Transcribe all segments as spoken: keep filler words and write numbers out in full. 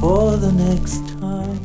for the next time.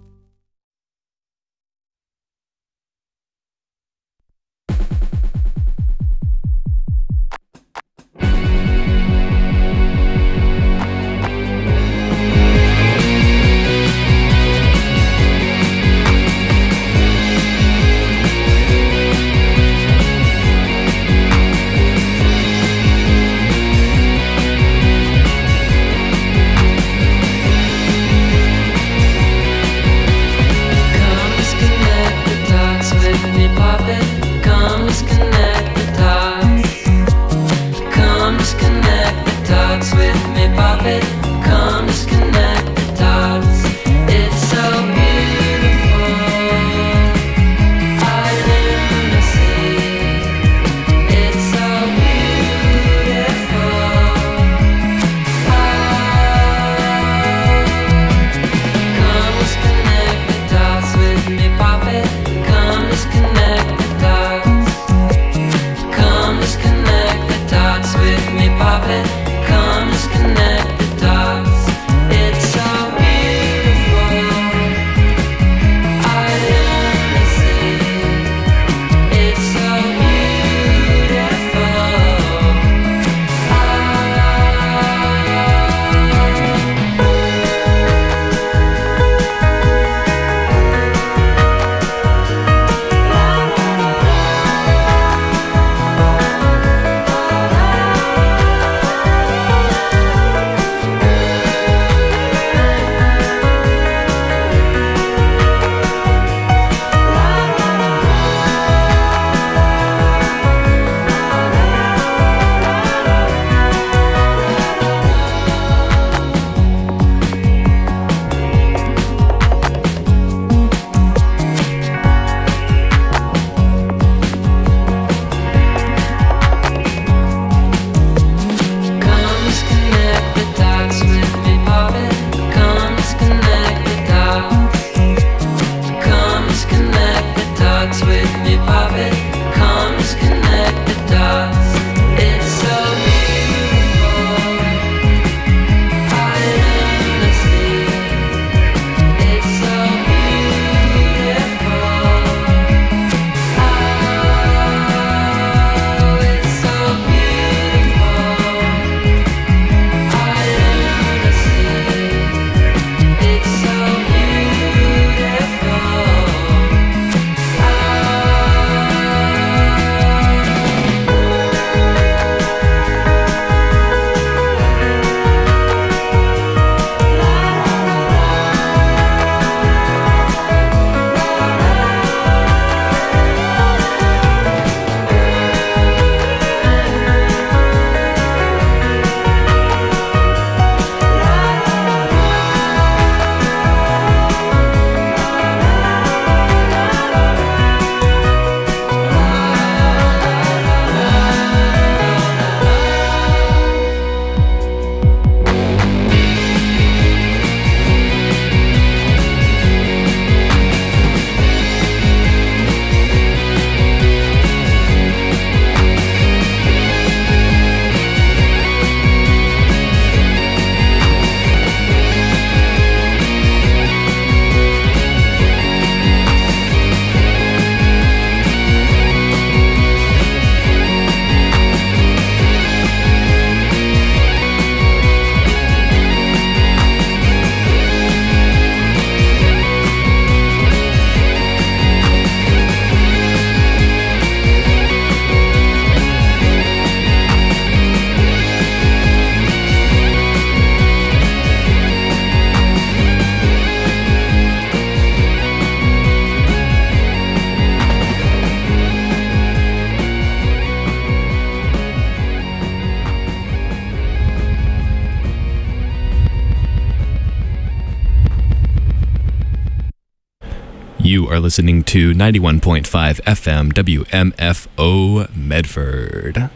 You are listening to ninety-one point five F M W M F O Medford.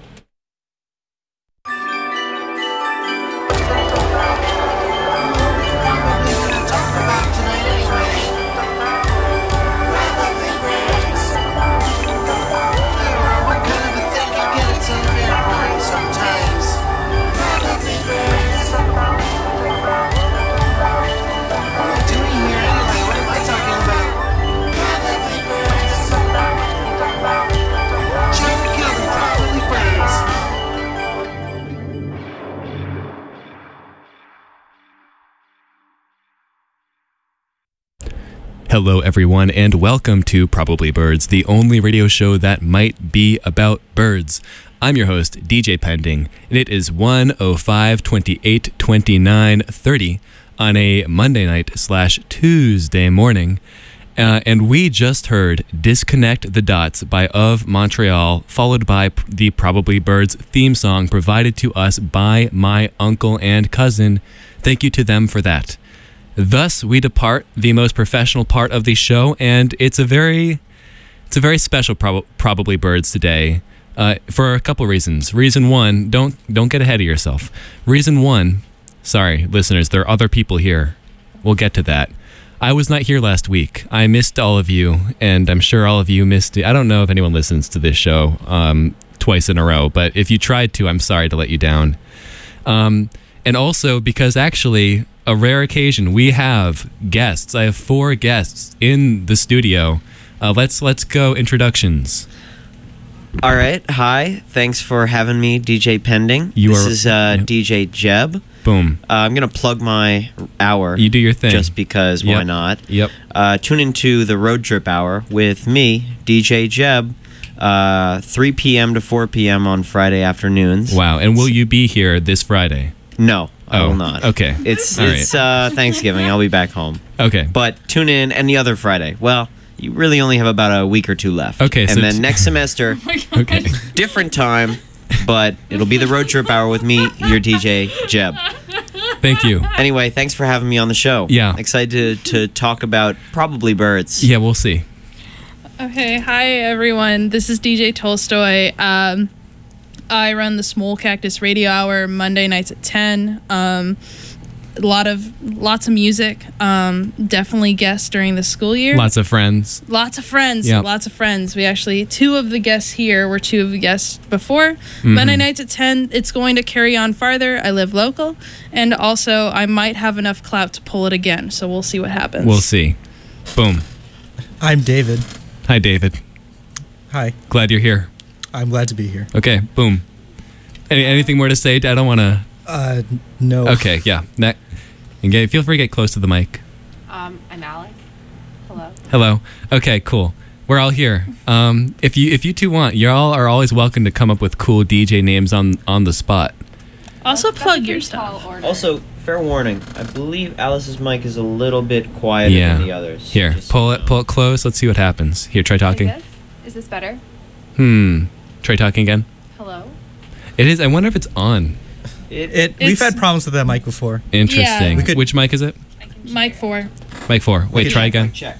Hello, everyone, and welcome to Probably Birds, the only radio show that might be about birds. I'm your host, D J Pending, and it is one oh five, twenty-eight, twenty-nine, thirty on a Monday night slash Tuesday morning. Uh, and we just heard Disconnect the Dots by Of Montreal, followed by p- the Probably Birds theme song provided to us by my uncle and cousin. Thank you to them for that. Thus, we depart the most professional part of the show, and it's a very, it's a very special prob- Probably Birds today, uh, for a couple reasons. Reason one, don't don't get ahead of yourself. Reason one, sorry, listeners, there are other people here. We'll get to that. I was not here last week. I missed all of you, and I'm sure all of you missed it. I don't know if anyone listens to this show um, twice in a row, but if you tried to, I'm sorry to let you down. Um, and also because actually, a rare occasion, we have guests. I have four guests in the studio. Uh, let's let's go introductions. All right. Hi. Thanks for having me, D J Pending. You this are, is uh, yeah. D J Jeb. Boom. Uh, I'm going to plug my hour. You do your thing. Just because, why Yep. not? Yep. Uh, tune into the Road Trip Hour with me, D J Jeb, uh, three p.m. to four p.m. on Friday afternoons. Wow. And will you be here this Friday? No, I Oh, will not. okay. It's All it's uh, Thanksgiving. I'll be back home. Okay. But tune in any other Friday. Well, you really only have about a week or two left. Okay, And so then t- next semester, Okay. different time, but it'll be the Road Trip Hour with me, your D J Jeb. Thank you. Anyway, thanks for having me on the show. Yeah. Excited to, to talk about Probably Birds. Yeah, we'll see. Okay, hi everyone. This is D J Tolstoy. Um, I run the Small Cactus Radio Hour Monday nights at ten. Um, a lot of lots of music. Um, definitely guests during the school year. Lots of friends. Lots of friends. Yep. Lots of friends. We actually two of the guests here were two of the guests before. Mm-hmm. Monday nights at ten. It's going to carry on farther. I live local, and also I might have enough clout to pull it again. So we'll see what happens. We'll see. Boom. I'm David. Hi, David. Hi. Glad you're here. I'm glad to be here. Okay, boom. Any, anything more to say? I don't want to... Uh, no. Okay, yeah. Ne- okay, feel free to get close to the mic. Um, I'm Alice. Hello. Hello. Okay, cool. We're all here. Um, if you if you two want, you all are always welcome to come up with cool D J names on, on the spot. Also That's- plug that's a your pretty stuff. tall order. Also, fair warning, I believe Alice's mic is a little bit quieter Yeah. than the others. Here, Just so pull you it know. pull it close. Let's see what happens. Here, try talking. Like this? Is this better? Hmm. Try talking again. Hello. It is. I wonder if it's on. It, It. We've It's- had problems with that mic before. Interesting. We could- Which mic is it? I can Mike four. Mic four. Wait, could- try again. Check.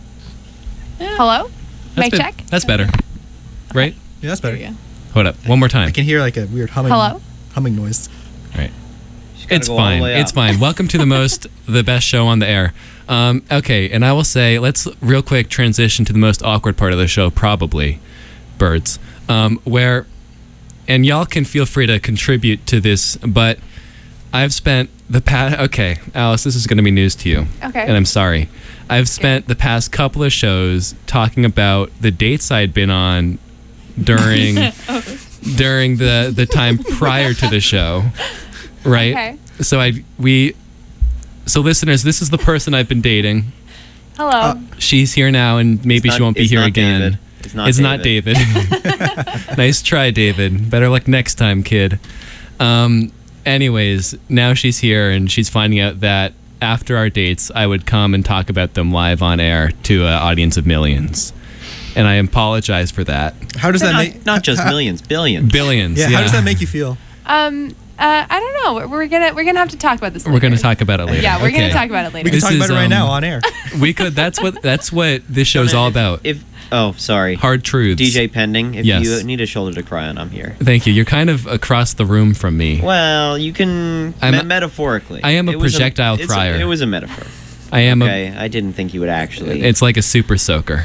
Hello. That's Mic bit- check. That's better. Right? Yeah, that's There better. you go. Hold up. One more time. I can hear like a weird humming. Hello? Humming noise. Right. She's gotta It's go all the fine. way It's up. fine. Welcome to the most, the best show on the air. Um, okay, and I will say, let's real quick transition to the most awkward part of the show, probably, birds, um, where, and y'all can feel free to contribute to this, but I've spent the past, okay, Alice, this is going to be news to you. Okay. And I'm sorry. I've spent the past couple of shows talking about the dates I'd been on during during the, the time prior to the show, right? Okay. So I we so listeners, this is the person I've been dating. Hello. Uh, She's here now, and maybe It's she not- won't be it's here not again. David. It's not It's David. not David. Nice try, David. Better luck next time, kid. Um, anyways, now she's here, and she's finding out that after our dates, I would come and talk about them live on air to an audience of millions. And I apologize for that. How does that Not, make? not just how- millions, billions. Billions. Yeah, Yeah. How does that make you feel? um. Uh. I don't know. We're, we're gonna we're gonna have to talk about this. We're later. going to talk about it later. Yeah, we're Okay. gonna talk about it later. We can This talk about is, it right um, now on air. We could. That's what. That's what this show's all If- about. If oh, sorry, Hard truths. D J Pending. If Yes. you need a shoulder to cry on, I'm here. Thank you. You're kind of across the room from me. Well, you can I'm me- a- metaphorically. I am a It was projectile it's a- crier. it was a metaphor. I am Okay, I didn't think you would actually. a. It's like a super soaker.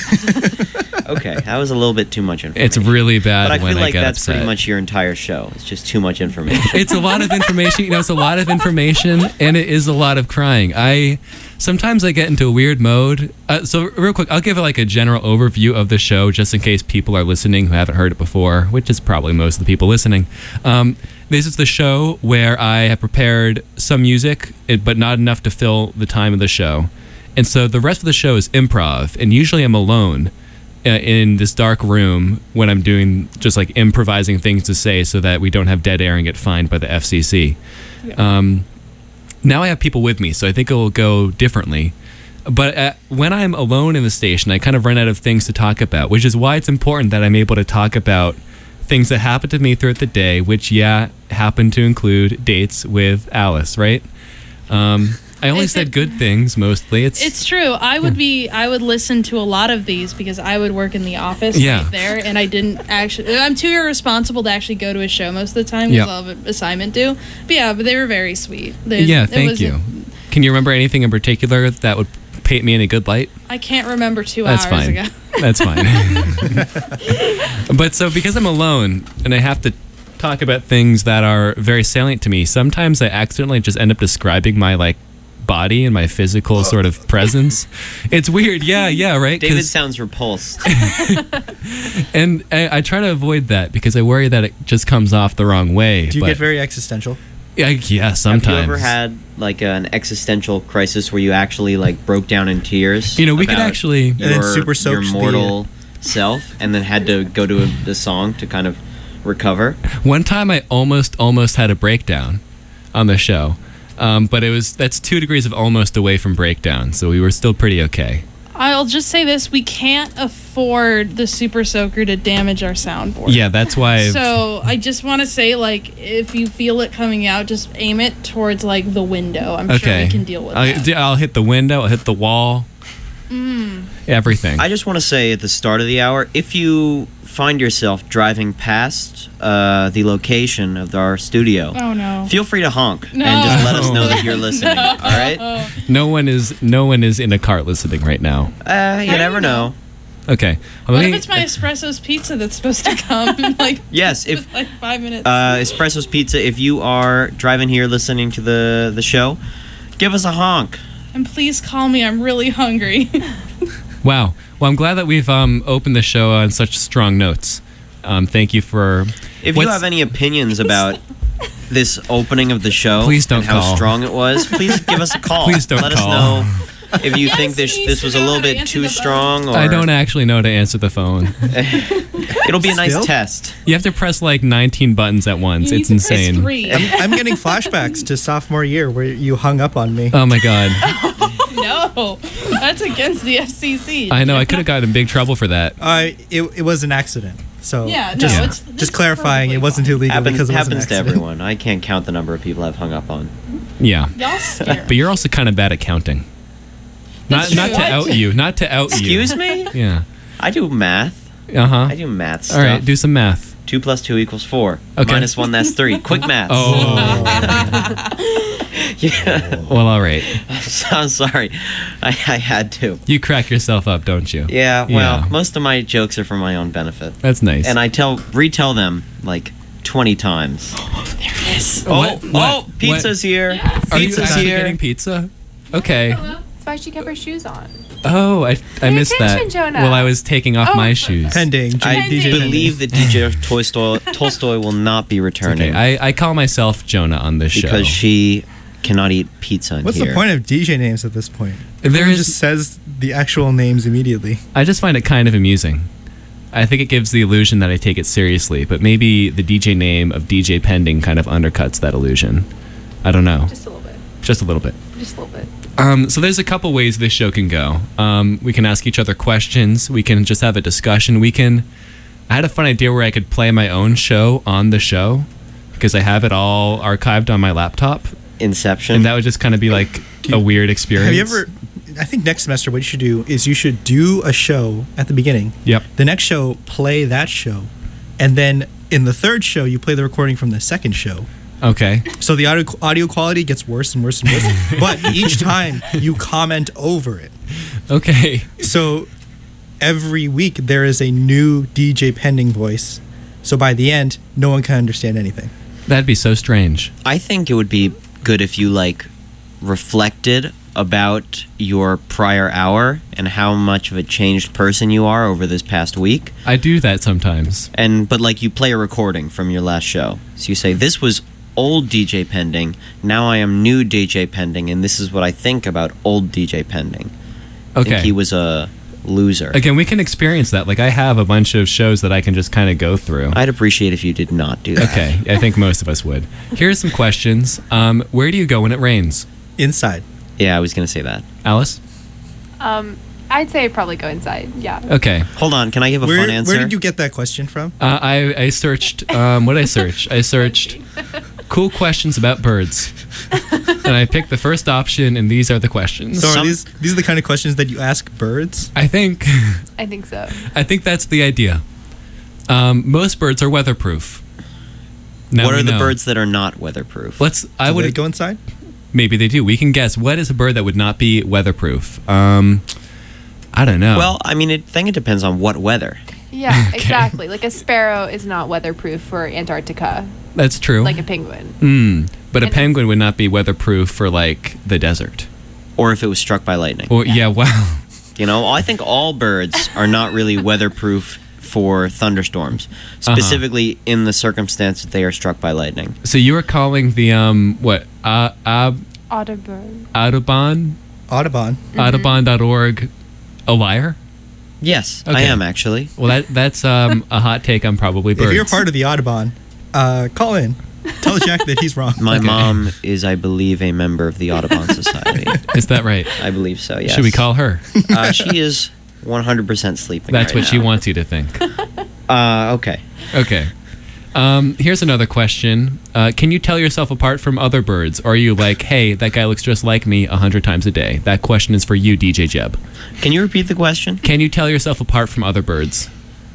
okay, that was a little bit too much information. It's really bad But I when feel I like get that's upset. pretty much your entire show. It's just too much information. It's a lot of information. You know, it's a lot of information, and it is a lot of crying. I sometimes I get into a weird mode. Uh, so real quick, I'll give like a general overview of the show, just in case people are listening who haven't heard it before, which is probably most of the people listening. Um, this is the show where I have prepared some music, it- but not enough to fill the time of the show. And so the rest of the show is improv, and usually I'm alone uh, in this dark room when I'm doing just like improvising things to say so that we don't have dead air and get fined by the F C C. Yeah. Um, now I have people with me, so I think it will go differently. But uh, when I'm alone in the station, I kind of run out of things to talk about, which is why it's important that I'm able to talk about things that happen to me throughout the day, which, yeah, happen to include dates with Alice, right? Um, I only It- said it- good things mostly. It's, It's true. I would be. I would listen to a lot of these because I would work in the office Yeah. right there, and I didn't actually. I'm too irresponsible to actually go to a show most of the time Yep. because I'll have an assignment due. But yeah, but they were very sweet. They, yeah, it thank wasn't- you. Can you remember anything in particular that would paint me in a good light? I can't remember two That's hours fine. ago. That's fine. But so because I'm alone and I have to talk about things that are very salient to me, sometimes I accidentally just end up describing my like body and my physical sort of presence. It's weird. Yeah, yeah, right? David 'Cause- sounds repulsed. and I, I try to avoid that because I worry that it just comes off the wrong way. Do you but, get very existential? yeah, yeah, sometimes. Have you ever had like an existential crisis where you actually like broke down in tears? You know, we could about actually- And then your, super your soaked the- mortal self, and then had to go to a, the song to kind of recover. One time I almost almost had a breakdown on the show. Um, but it was that's two degrees of almost away from breakdown, so we were still pretty okay. I'll just say this: we can't afford the Super Soaker to damage our soundboard. Yeah, that's why. I've- So I just want to say, like, if you feel it coming out, just aim it towards like the window. I'm sure okay, we can deal with I'll, that. d- I'll hit the window. I'll hit the wall. Mm. Everything. I just want to say at the start of the hour, if you find yourself driving past uh, the location of our studio, Oh no! feel free to honk No. and just let us know that you're listening. All right? no one is no one is in a cart listening right now. Uh, you do never you know? know. Okay. Well, What let if me- it's my Espresso's Pizza that's supposed to come like Yes, if like five minutes? uh, Espresso's Pizza, if you are driving here listening to the the show, give us a honk. and please call me. I'm really hungry. Wow. Well, I'm glad that we've um, opened the show on such strong notes. Um, thank you for. If What's- you have any opinions about this opening of the show, Please don't and how call. strong it was, please give us a call. Please don't Let call. us know if you Yes, think this he this was a needs to little know how to bit answer too the phone. strong, or I don't actually know to answer the phone. it'll be a nice Still? test. You have to press like nineteen buttons at once. You It's need to press insane. Three. I'm, I'm getting flashbacks to sophomore year where you hung up on me. Oh my god. No, that's against the F C C. I know. I could have gotten in big trouble for that. Uh, it, it was an accident. So Yeah, no, just, it's- this just is clarifying, it perfectly wasn't fine. illegal Happens, because it was an happens to accident. everyone. I can't count the number of people I've hung up on. Yeah. Y'all scared. But you're also kind of bad at counting. Not That's not to true. out you. Not to out you. Excuse me? Yeah. I do math. Uh huh. I do math stuff. All right. Do some math. Two plus two equals four. Okay. Minus one, that's three. Quick math. Oh. Yeah. Well, all right. I'm sorry. I, I had to. You crack yourself up, don't you? Yeah, well, Yeah. most of my jokes are for my own benefit. That's nice. And I tell retell them like twenty times. Yes. Oh, What? oh, What? pizza's here. Are you Pizza's actually here. getting pizza? Okay. That's why she kept her shoes on. Oh, I, I Pay missed attention, that. Jonah. Well, I was taking off Oh. my shoes. Pending. I D J believe that D J Tolstoy, Tolstoy will not be returning Okay. I, I call myself Jonah on this show. because she cannot eat pizza in What's here. the point of D J names at this point? There Everyone is- just says the actual names immediately. I just find it kind of amusing. I think it gives the illusion that I take it seriously, but maybe the D J name of D J Pending kind of undercuts that illusion. I don't know. Just a little bit. Just a little bit. Just a little bit. Um, so there's a couple ways this show can go. Um, we can ask each other questions. We can just have a discussion. We can. I had a fun idea where I could play my own show on the show because I have it all archived on my laptop, Inception. and that would just kind of be like a weird experience. Have you ever? I think next semester what you should do is you should do a show at the beginning. Yep. The next show, play that show, and then in the third show, you play the recording from the second show. Okay. So the audio audio quality gets worse and worse and worse. But each time you comment over it. Okay. So every week there is a new D J Pending voice. So by the end, no one can understand anything. That'd be so strange. I think it would be good if you like reflected about your prior hour and how much of a changed person you are over this past week. I do that sometimes. And but like you play a recording from your last show. So you say this was old D J Pending, now I am new D J Pending, and this is what I think about old D J Pending. I Okay. think he was a loser. Again, we can experience that. Like, I have a bunch of shows that I can just kind of go through. I'd appreciate if you did not do that. Okay, I think most of us would. Here's some questions. Um, where do you go when it rains? Inside. Yeah, I was going to say that. Alice? Um, I'd say probably go inside. Yeah. Okay. Hold on, can I give a Where, fun answer? where did you get that question from? Uh, I, I searched, um, what did I search? I searched cool questions about birds. And I picked the first option, and these are the questions. So are Some- these these are the kind of questions that you ask birds? I think I think so. I think that's the idea. Um, most birds are weatherproof. Now what we are the know. birds that are not weatherproof? Let's. I Do would they go inside? maybe they do. We can guess. What is a bird that would not be weatherproof? Um, I don't know. Well, I mean, I think it depends on what weather. Yeah, Okay. exactly. Like a sparrow is not weatherproof for Antarctica, that's true. like a penguin. Mm, but a And- penguin would not be weatherproof for like the desert. Or if it was struck by lightning. Or yeah, wow. You know, I think all birds are not really weatherproof for thunderstorms, specifically in the circumstance that they are struck by lightning. So you were calling the um what uh, Ab Audubon. Audubon Audubon. Audubon dot org a liar? Yes, I Okay. am actually. Well, that that's um a hot take on probably birds. If you're part of the Audubon, uh, call in. Tell Jack that he's wrong. My Okay. mom is, I believe, a member of the Audubon Society. Is that right? I believe so, yes. Should we call her? Uh, she is one hundred percent sleeping That's right what she now. wants you to think. Uh, okay. Okay. Um, here's another question. Uh, can you tell yourself apart from other birds? Or are you like, hey, that guy looks just like me a hundred times a day? That question is for you, D J Jeb. Can you repeat the question? Can you tell yourself apart from other birds?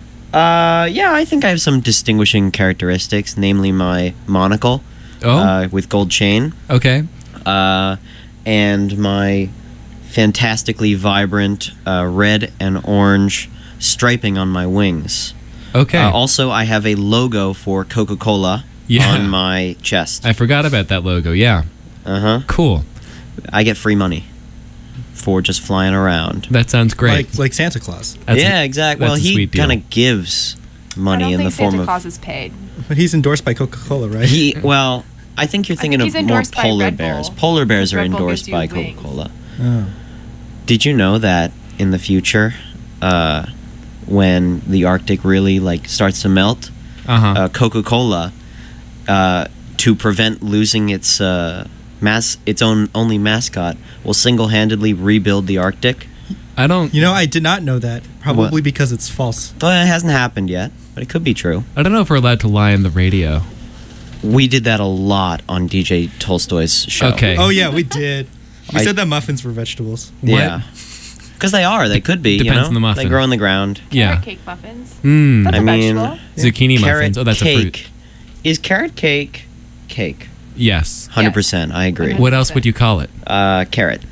Uh, yeah, I think I have some distinguishing characteristics, namely my monocle Oh, uh, with gold chain, okay. uh, and my fantastically vibrant uh, red and orange striping on my wings. Okay. Uh, also, I have a logo for Coca-Cola Yeah. on my chest. I forgot about that logo. Yeah. Uh huh. Cool. I get free money for just flying around. That sounds great. Like like Santa Claus. That's yeah, a- exactly. that's Well, a he sweet deal. kind of gives I money don't in think the form Santa of. Claus is paid. But he's endorsed by Coca-Cola, right? He well, I think you're I thinking think he's of more endorsed by polar Red Bull. bears. Polar bears Because are Red Bull endorsed gives by you wings. Coca-Cola. Oh. Did you know that in the future, uh, when the Arctic really like starts to melt, Uh-huh. uh, Coca-Cola, uh, to prevent losing its uh, mass, its own only mascot, will single-handedly rebuild the Arctic. I don't. You know, I did not know that. Probably because it's false. Well, it hasn't happened yet, but it could be true. I don't know if we're allowed to lie on the radio. We did that a lot on D J Tolstoy's show. Okay. Oh yeah, we did. We I- said that muffins were vegetables. What? Yeah. Because they are. They could be. you Depends know? on the muffin. They grow in the ground. Yeah. Carrot cake muffins. Mm. That's I a mean- vegetable. Zucchini Carrot muffins. Oh, that's cake. a fruit. Is carrot cake cake? Yes. one hundred percent. I agree. What else would you call it? Uh, carrot.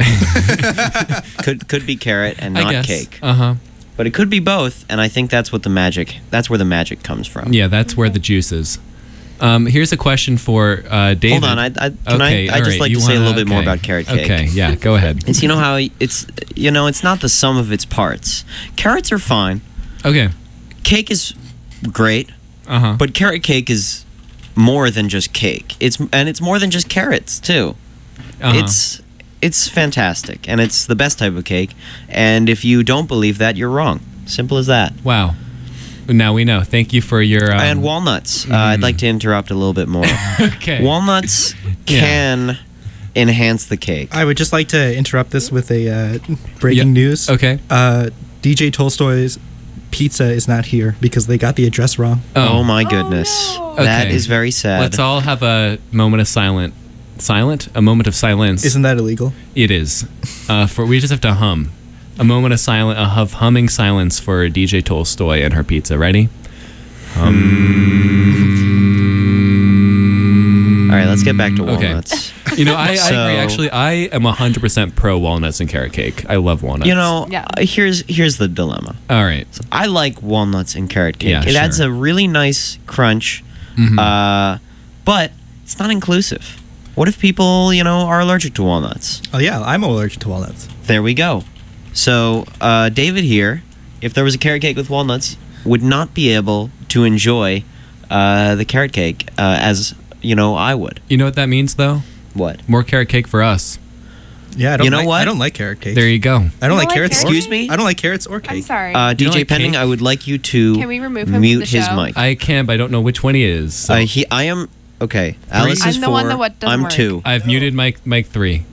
could could be carrot and I not guess. cake. Uh huh. But it could be both, and I think that's what the magic. That's where the magic comes from. Yeah, that's where the juice is. Um, here's a question for uh, David. Hold on. I, I can Okay, I. I all just right, like you to say a wanna- little bit more okay. about carrot cake. Okay. Yeah. Go ahead. It's you know how it's you know it's not the sum of its parts. Carrots are fine. Okay. Cake is great, Uh huh. but carrot cake is more than just cake. It's and it's more than just carrots too. Uh-huh. It's it's fantastic, and it's the best type of cake. And if you don't believe that, you're wrong. Simple as that. Wow. Now we know. Thank you for your. Um, and walnuts. Uh, I'd like to interrupt a little bit more. Okay. Walnuts Yeah. can enhance the cake. I would just like to interrupt this with a uh, breaking Yeah. news. Okay. Uh, D J Tolstoy's pizza is not here because they got the address wrong. Oh, my goodness. no. That Okay. is very sad. Let's all have a moment of silent. Silent? A moment of silence. Isn't that illegal? It is. Uh, for we just have to hum. A moment of silent, uh, of humming silence for D J Tolstoy and her pizza. Ready? Hum. All right, let's get back to Okay. walnuts. You know, I, I So- agree. Actually, I am one hundred percent pro walnuts and carrot cake. I love walnuts. You know, Yeah. uh, here's here's the dilemma. All right. I like walnuts and carrot cake. Yeah, it adds sure. a really nice crunch, Mhm. uh, but it's not inclusive. What if people, you know, are allergic to walnuts? Oh yeah, I'm allergic to walnuts. There we go. So, uh, David here, if there was a carrot cake with walnuts, would not be able to enjoy uh, the carrot cake uh, as, you know, I would. You know what that means, though? What? More carrot cake for us. Yeah, I don't You know like, what? I don't like carrot cake. There you go. I don't You like don't like carrots. carrot Excuse me? I don't like carrots or cake. I'm sorry. Uh, You D don't J like Pending, cake? I would like you to Can we remove him from mute the his show? mic. I can, but I don't know which one he is. So Uh, he, I am okay. Alice I'm is the four. one that what doesn't I'm work. two. I've muted Mike Mike three.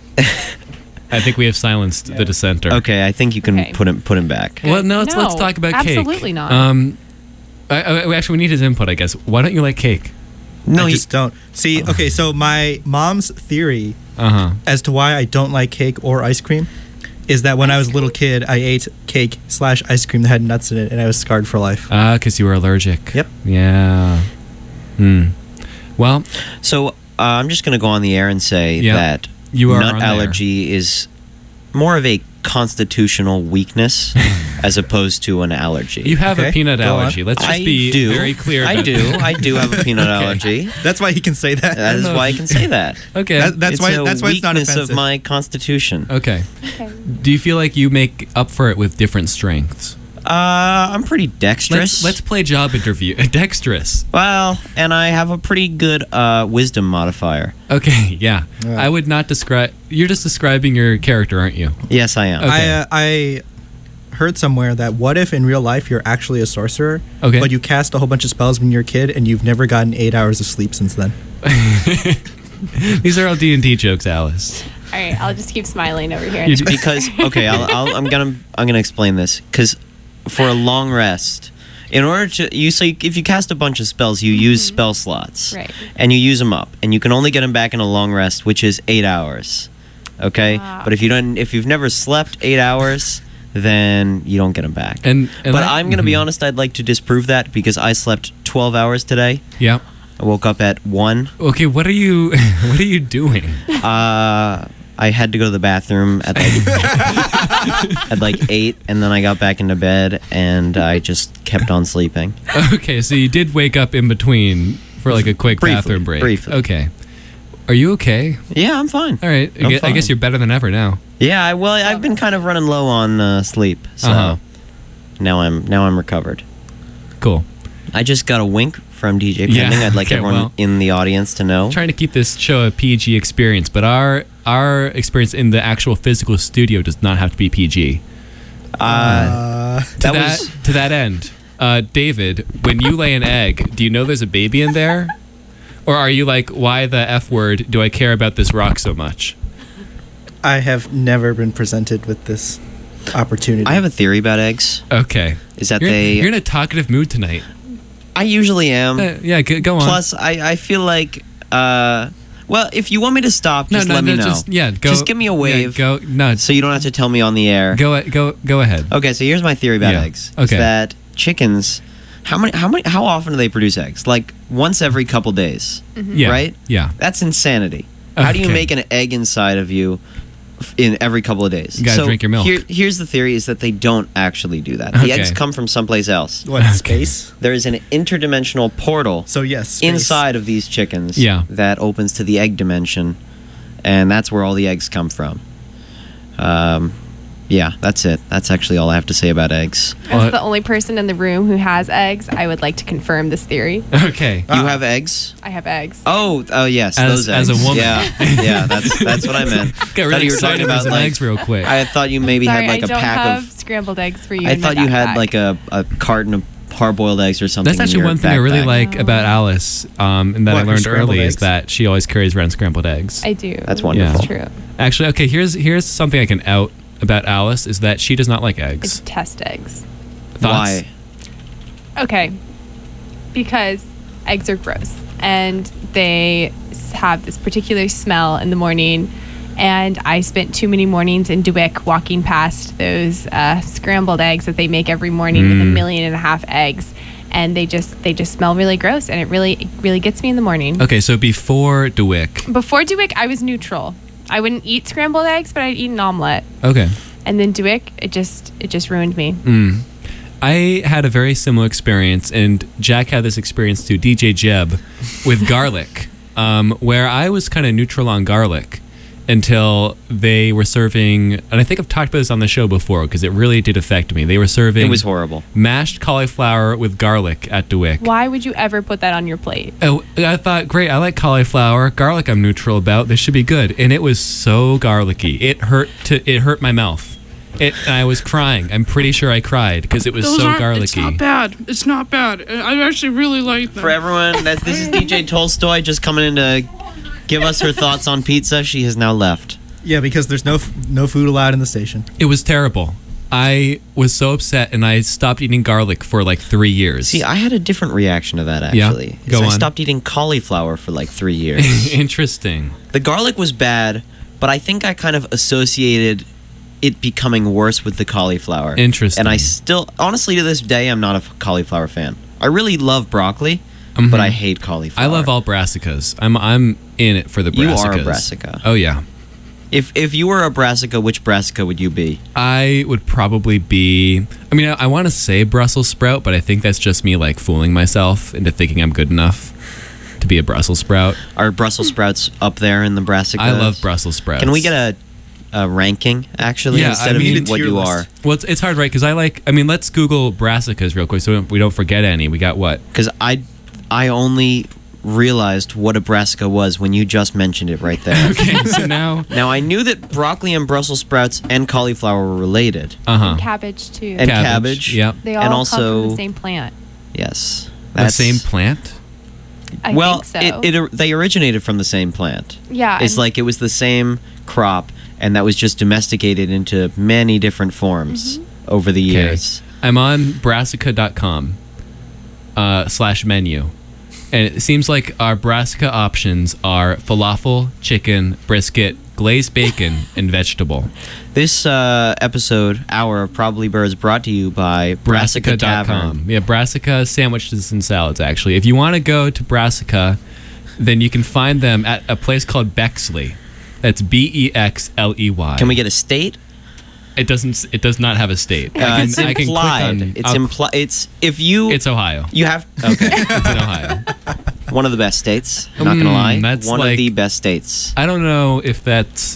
I think we have silenced the dissenter. Okay, I think you can Okay. put him put him back. Well, no, let's, let's No, talk about cake. absolutely not. Um, I, I, actually, we need his input, I guess. Why don't you like cake? No, I he, just don't. See, okay, so my mom's theory Uh huh. as to why I don't like cake or ice cream is that when I was a little kid, I ate cake slash ice cream that had nuts in it, and I was scarred for life. Ah, because you were allergic. Yep. Yeah. Hmm. Well, so uh, I'm just going to go on the air and say Yep. that you are nut on there. allergy is more of a constitutional weakness as opposed to an allergy. You have a Okay, peanut go on. allergy. Let's just I be do. very clear. I about do. that. I do have a peanut Okay. allergy. That's why he can say that. That is know why I if can say that. Okay. That- that's it's why. a That's why it's not weakness offensive. of my constitution. okay. Okay. Do you feel like you make up for it with different strengths? Uh, I'm pretty dexterous. Let's, let's play job interview. Dexterous. Well, and I have a pretty good uh, wisdom modifier. Okay. Yeah. Yeah. I would not describe. You're just describing your character, aren't you? Yes, I am. Okay. I uh, I heard somewhere that what if in real life you're actually a sorcerer, Okay. but you cast a whole bunch of spells when you're a kid and you've never gotten eight hours of sleep since then. These are all D and D jokes, Alice. All right, I'll just keep smiling over here. You d- because okay, I'll, I'll, I'm gonna I'm gonna explain this because for a long rest, in order to you so you, if you cast a bunch of spells, you use spell slots, Right. and you use them up, and you can only get them back in a long rest, which is eight hours. Okay, Wow. but if you don't, if you've never slept eight hours, then you don't get them back. And, and but I- I'm gonna be mhm. honest, I'd like to disprove that because I slept twelve hours today. Yeah. I woke up at one. Okay. What are you? What are you doing? Uh, I had to go to the bathroom at like at like eight, and then I got back into bed, and I just kept on sleeping. Okay. So you did wake up in between for like a quick Briefly, bathroom break. briefly. Okay. Are you okay? Yeah, I'm fine. All right. I I'm guess, I guess fine. you're better than ever now. Yeah, I, well, I've been kind of running low on uh, sleep, so Uh-huh. now I'm now I'm recovered. Cool. I just got a wink from D J Yeah, Pending. I'd like okay, everyone well. in the audience to know. Trying to keep this show a P G experience, but our our experience in the actual physical studio does not have to be P G. Uh, Uh, To that that, was to that end, uh, David, when you lay an egg, do you know there's a baby in there, or are you like, why the F word? Do I care about this rock so much? I have never been presented with this opportunity. I have a theory about eggs. Okay, Is that you're, they? you're in a talkative mood tonight. I usually am. Uh, yeah, g- go on. Plus, I I feel like. Uh, well, if you want me to stop, no, just no, let no, me know. just yeah, go. Just give me a yeah, wave. go no, So you don't have to tell me on the air. go go go ahead. Okay, so here's my theory about Yeah. eggs. Okay. Is that chickens, how many, how many, how often do they produce eggs? Like once every couple days, Yeah, right? Yeah. That's insanity. How do you Okay. make an egg inside of you f- in every couple of days? You gotta so drink your milk. Here, here's the theory: is that they don't actually do that. Okay. The eggs come from someplace else. what space? There is an interdimensional portal So yes, space. inside of these chickens Yeah. that opens to the egg dimension, and that's where all the eggs come from. Um, yeah, that's it. That's actually all I have to say about eggs. Well, As the only person in the room who has eggs, I would like to confirm this theory. Okay. You have eggs? I have eggs. Oh, oh yes, As- those as eggs. a woman. Yeah, yeah, that's that's what I meant. Got Thought really you were excited talking about about some like. eggs real quick. I thought you maybe Sorry, had like I a don't pack have of. scrambled eggs for you. I in my thought you had backpack. like a, a carton of hard-boiled eggs or something. That's in actually your one thing I really backpack. like about Alice, um, and that I What, her learned scrambled early is eggs? that she always carries around scrambled eggs. I do. That's wonderful. It's true. Actually, okay, here's here's something I can out about Alice is that she does not like I eggs. test eggs. Thoughts? Why? Okay. Because eggs are gross and they s- have this particular smell in the morning. And I spent too many mornings in Duick walking past those uh, scrambled eggs that they make every morning with a Mm. million and a half eggs. And they just they just smell really gross, and it really it really gets me in the morning. Okay, so before DeWick. Before Duick, I was neutral. I wouldn't eat scrambled eggs, but I'd eat an omelet. Okay. And then Duick, it just it just ruined me. Mm. I had a very similar experience, and Jack had this experience too, D J Jeb, with garlic, um, where I was kind of neutral on garlic. until they were serving, and I think I've talked about this on the show before because it really did affect me. They were serving It was horrible. mashed cauliflower with garlic at DeWick. Why would you ever put that on your plate? Oh, I thought, great, I like cauliflower. Garlic I'm neutral about. This should be good. And it was so garlicky. It hurt to it hurt my mouth. It, and I was crying. I'm pretty sure I cried because it was Those so aren't- garlicky. It's not bad. It's not bad. I I actually really like them. For everyone, that's, this is D J Tolstoy just coming in to give us her thoughts on pizza. She has now left. Yeah, because there's no f- no food allowed in the station. It was terrible. I was so upset and I stopped eating garlic for like three years. See, I had a different reaction to that, Yeah, actually. 'Cause go I on. stopped eating cauliflower for like three years. Interesting. The garlic was bad, but I think I kind of associated it becoming worse with the cauliflower. Interesting. And I still, honestly, to this day, I'm not a cauliflower fan. I really love broccoli, Mhm. but I hate cauliflower. I love all brassicas. I'm I'm in it for the brassicas. You are a brassica. Oh yeah. If if you were a brassica, which brassica would you be? I would probably be. I mean, I, I want to say Brussels sprout, but I think that's just me like fooling myself into thinking I'm good enough to be a Brussels sprout. Are Brussels sprouts up there in the brassicas? I love Brussels sprouts. Can we get a, a ranking, actually, Yeah, instead I mean, of a what tier you list. are? Well, it's, it's hard, right? Because I like. I mean, let's Google brassicas real quick so we don't forget any. We got what? Because I, I only realized what a brassica was when you just mentioned it right there. Okay, so now. Now, I knew that broccoli and Brussels sprouts and cauliflower were related. Uh huh. Cabbage too. And cabbage. Yep. they all and come also- from the same plant. Yes. The same plant. I well, think so. it, it they originated from the same plant. yeah, It's and- like it was the same crop, and that was just domesticated into many different forms Mm-hmm. over the Okay. years. I'm on brassica dot com uh, slash menu. And it seems like our brassica options are falafel, chicken, brisket, glazed bacon, and vegetable. This uh, episode, hour of Probably Birds, brought to you by Brassica Brassica dot Tavern. com. Yeah, Brassica sandwiches and salads, actually. If you want to go to Brassica, then you can find them at a place called Bexley. That's B E X L E Y. Can we get a state? It doesn't. It does not have a state. Uh, I can, it's I can click implied. on. it's I'll- implied. It's if you. It's Ohio. you have okay. It's in Ohio. One of the best states. I'm not gonna Mm, lie. that's One like- of the best states. I don't know if that's.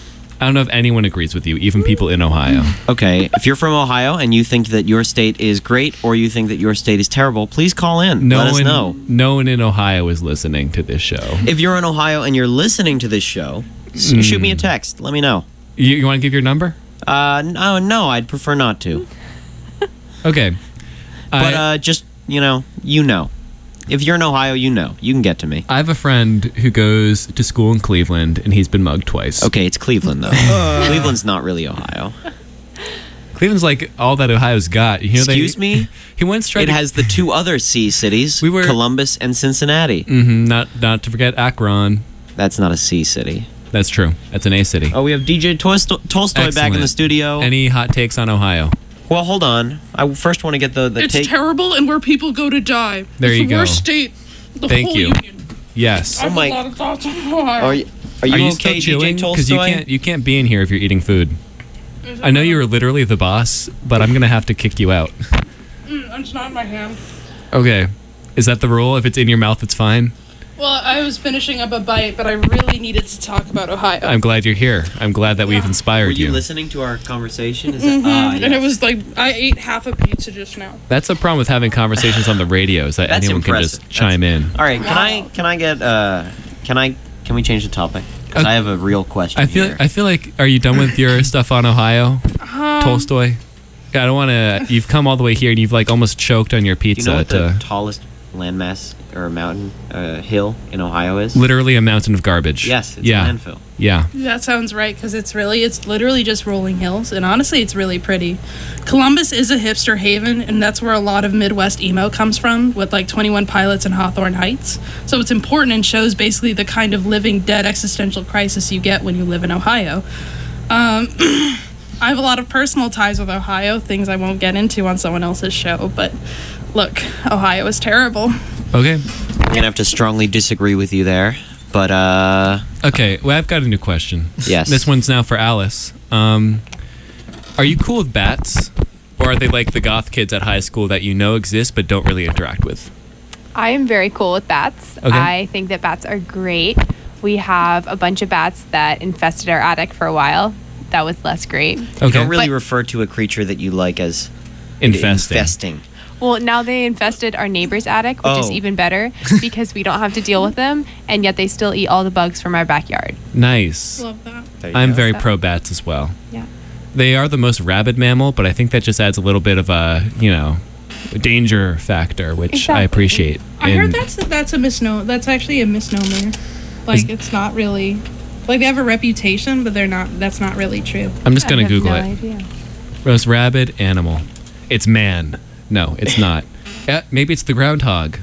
I don't know if anyone agrees with you, even people in Ohio. Okay, if you're from Ohio and you think that your state is great or you think that your state is terrible, please call in. No Let us one, know. no one in Ohio is listening to this show. If you're in Ohio and you're listening to this show, s Mm. shoot me a text. Let me know. You, you want to give your number? Uh, no, no, I'd prefer not to. Okay. But I, uh, just you know, you know, if you're in Ohio, you know, you can get to me. I have a friend who goes to school in Cleveland, and he's been mugged twice. Okay, it's Cleveland though. Cleveland's not really Ohio. Cleveland's like all that Ohio's got. You know, they- Excuse me. He once tried It to. has the two other C cities, We were- Columbus and Cincinnati. Mhm, not not to forget Akron. That's not a C city. That's true. That's an A city. Oh, we have D J Tolsto- Tolstoy back in the Excellent. studio. Any hot takes on Ohio? Well, hold on. I first want to get the the It's take. terrible and where people go to die. There it's you the go. worst state. The Thank whole you. Union. Yes. I have my- a lot of thoughts on Ohio. Are you, are you Are you okay, still chewing? D J Because you Tolstoy? can't you can't be in here if you're eating food. Is it I know not- you were literally the boss, but I'm gonna have to kick you out. Mm, it's not in my hand. Okay. Is that the rule? If it's in your mouth, it's fine. Well, I was finishing up a bite, but I really needed to talk about Ohio. I'm glad you're here. I'm glad that we've inspired Were you, you. listening to our conversation? Is that, ah, Mm-hmm. And it yes. was like I ate half a pizza just now. That's a problem with having conversations on the radio is that That's anyone impressive. can just chime in. All right. Can I can I get uh can I can we change the topic? 'Cause Uh, I have a real question. I feel here. I feel like are you done with your stuff on Ohio? Um, Tolstoy? Yeah, I don't want to. You've come all the way here and you've like almost choked on your Do you pizza know what to the tallest landmass or mountain uh, hill in Ohio is? literally a mountain of garbage. Yes, it's yeah. a landfill. Yeah. That sounds right because it's really, it's literally just rolling hills. And honestly, it's really pretty. Columbus is a hipster haven, and that's where a lot of Midwest emo comes from with like twenty-one Pilots and Hawthorne Heights. So it's important and shows basically the kind of living dead existential crisis you get when you live in Ohio. Um, I have a lot of personal ties with Ohio, things I won't get into on someone else's show, but look, Ohio is terrible. Okay. I'm gonna have to strongly disagree with you there, but uh, Okay. Well, I've got a new question. Yes. This one's now for Alice. Um, are you cool with bats, or are they like the goth kids at high school that you know exist but don't really interact with? I am very cool with bats. Okay. I think that bats are great, We have a bunch of bats that infested our attic for a while. That was less great. Okay. You don't really But- refer to a creature that you like as Infesting. infesting. Well, now they infested our neighbor's attic, which is Oh. even better because we don't have to deal with them, and yet they still eat all the bugs from our backyard. Nice. Love that. There you I'm go. very So- pro bats as well. Yeah. They are the most rabid mammal, but I think that just adds a little bit of a, you know, danger factor, which I Exactly. appreciate. I heard And- that's that's a misnomer. That's actually a misnomer. Like Is- it's not really. Like they have a reputation, but they're not. That's not really true. I'm just I gonna have Google no it. idea. Most rabid animal. It's man. No, it's not. Uh, maybe it's the groundhog.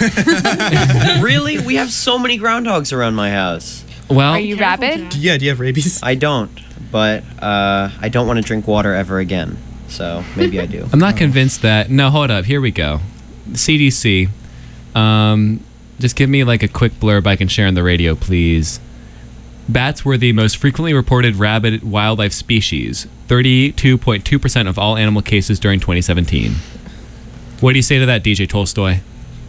Really? We have so many groundhogs around my house. Well, Are you Careful, rabid? Jack. Yeah, do you have rabies? I don't, but uh, I don't want to drink water ever again. So maybe I do. I'm not convinced that. No, hold up. Here we go. C D C. Um, just give me like a quick blurb I can share on the radio, please. Bats were the most frequently reported rabid wildlife species. thirty-two point two percent of all animal cases during twenty seventeen. What do you say to that, D J Tolstoy?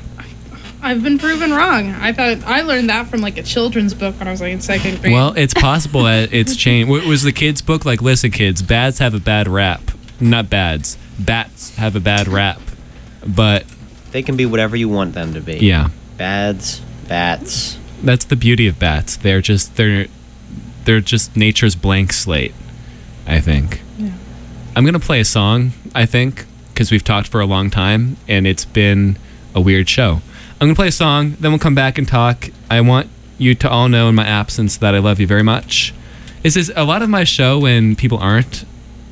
I've been proven wrong. I thought I learned that from like a children's book when I was like in second grade. Well, it's possible that it's changed. What was the kids' book? Like, listen, kids, bats have a bad rap. Not bads. Bats have a bad rap. But, They can be whatever you want them to be. yeah. Bads, bats. That's the beauty of bats. They're just they're they're just nature's blank slate, I think. Yeah. I'm gonna play a song, I think, because we've talked for a long time and it's been a weird show. I'm gonna play a song, then we'll come back and talk. I want you to all know in my absence that I love you very much. This is a lot of my show when people aren't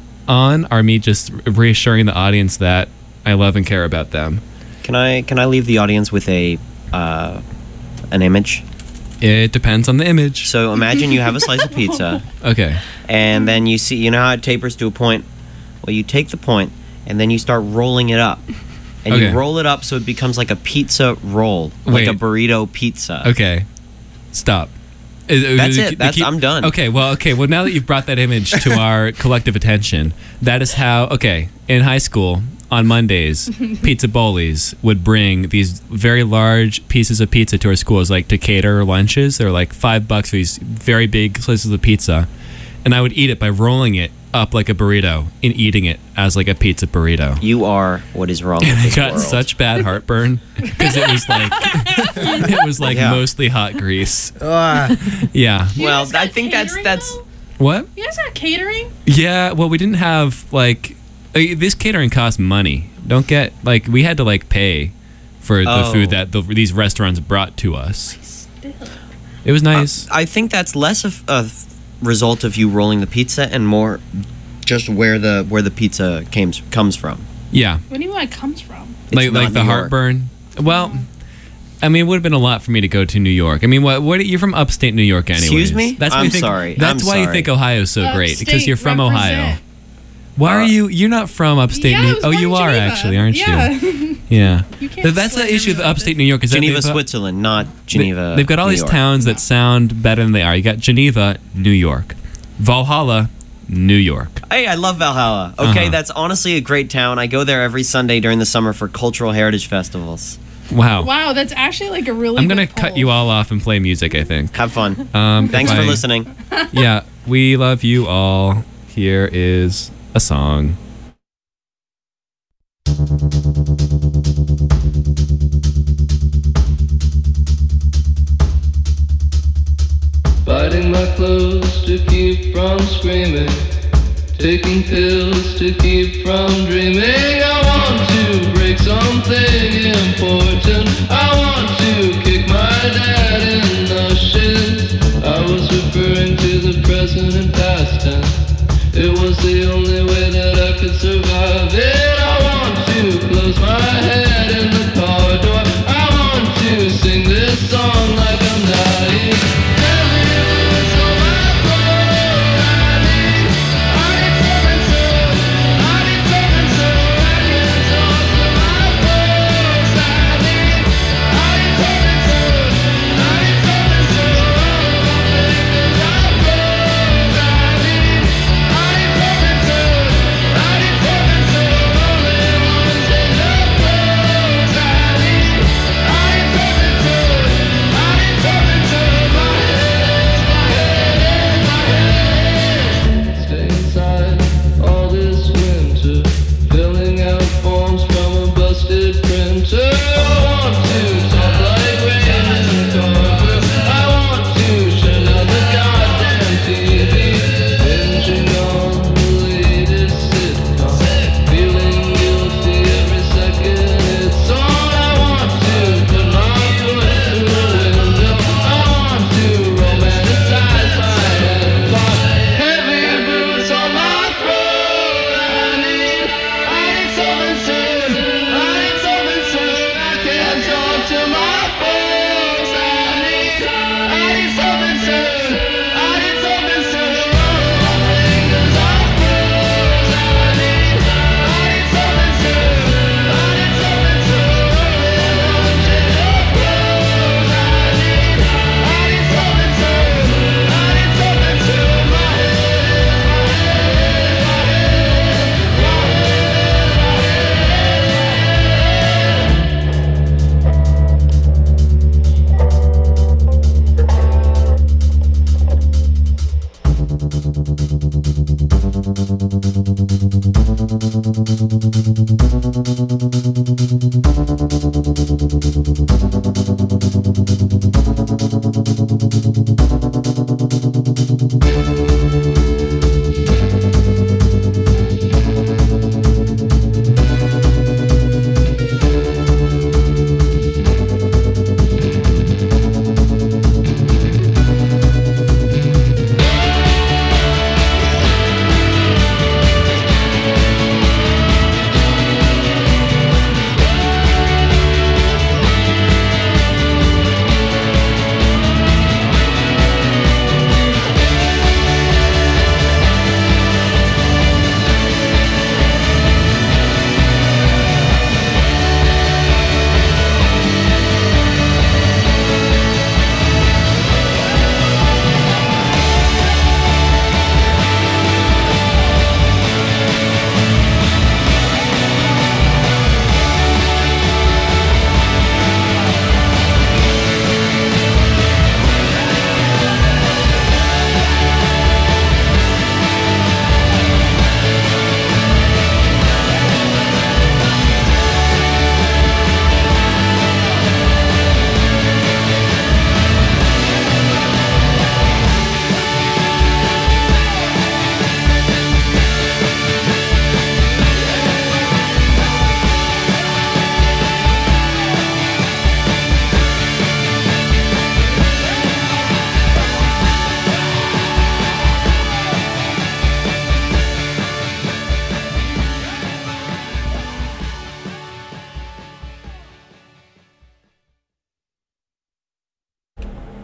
on are me just reassuring the audience that I love and care about them. Can I can I leave the audience with a uh, an image? It depends on the image. So imagine you have a slice of pizza, Okay. and then you see, you know how it tapers to a point? Well, you take the point, and then you start rolling it up. And Okay. you roll it up so it becomes like a pizza roll, Wait. like a burrito pizza. Okay. Stop. Is- That's the- it. the That's- key- I'm done. Okay. Well. Okay. Well, now that you've brought that image to our collective attention, that is how. Okay. In high school, on Mondays, Pizza Bowlies would bring these very large pieces of pizza to our schools, like to cater lunches. They're like five bucks for these very big slices of pizza, and I would eat it by rolling it up like a burrito and eating it as like a pizza burrito. You are what is wrong with I this got world. such bad heartburn because it was like it was like Yeah. mostly hot grease. Ah, Yeah. You Well, guys got I think that's catering, that's though? What? You guys got catering? Yeah. Well, we didn't have like uh, this catering costs money. Don't get like we had to like pay for the Oh. food that the, these restaurants brought to us. Still. It was nice. I think that's less of a f- result of you rolling the pizza and more just where the where the pizza came comes from. yeah. What do you mean it comes from? It's Like not like the New York. heartburn. Well. I mean, it would have been a lot for me to go to New York. I mean, what? What? You're from upstate New York, anyways. Excuse me? That's why I'm you think, sorry. That's I'm why you sorry. think Ohio's so great because Upstate you're from Ohio. represent. Why are Uh, you? You're not from upstate Yeah, I New. was Oh, born you in are Geneva. actually, aren't Yeah. you? Yeah. You can't But that's the swear issue with about upstate this. New York. Is that Geneva, they've got- Switzerland, not Geneva. They've got all New these York. towns that sound better than they are. You got Geneva, New York, Valhalla, New York. Hey, I love Valhalla. Okay, Uh-huh. that's honestly a great town. I go there every Sunday during the summer for cultural heritage festivals. Wow. Wow, that's actually like a really. I'm gonna good cut poll. you all off and play music. I think. Have fun. Um, Thanks if for I- listening. Yeah, we love you all. Here is a song. Biting my clothes to keep from screaming, taking pills to keep from dreaming. I want to break something important. I want to kick my dad in the shins. I was referring to the present and past tense. It was the only way that I could survive it. I want to close my head in the car door. I want to sing this song like I'm dying. Thank you.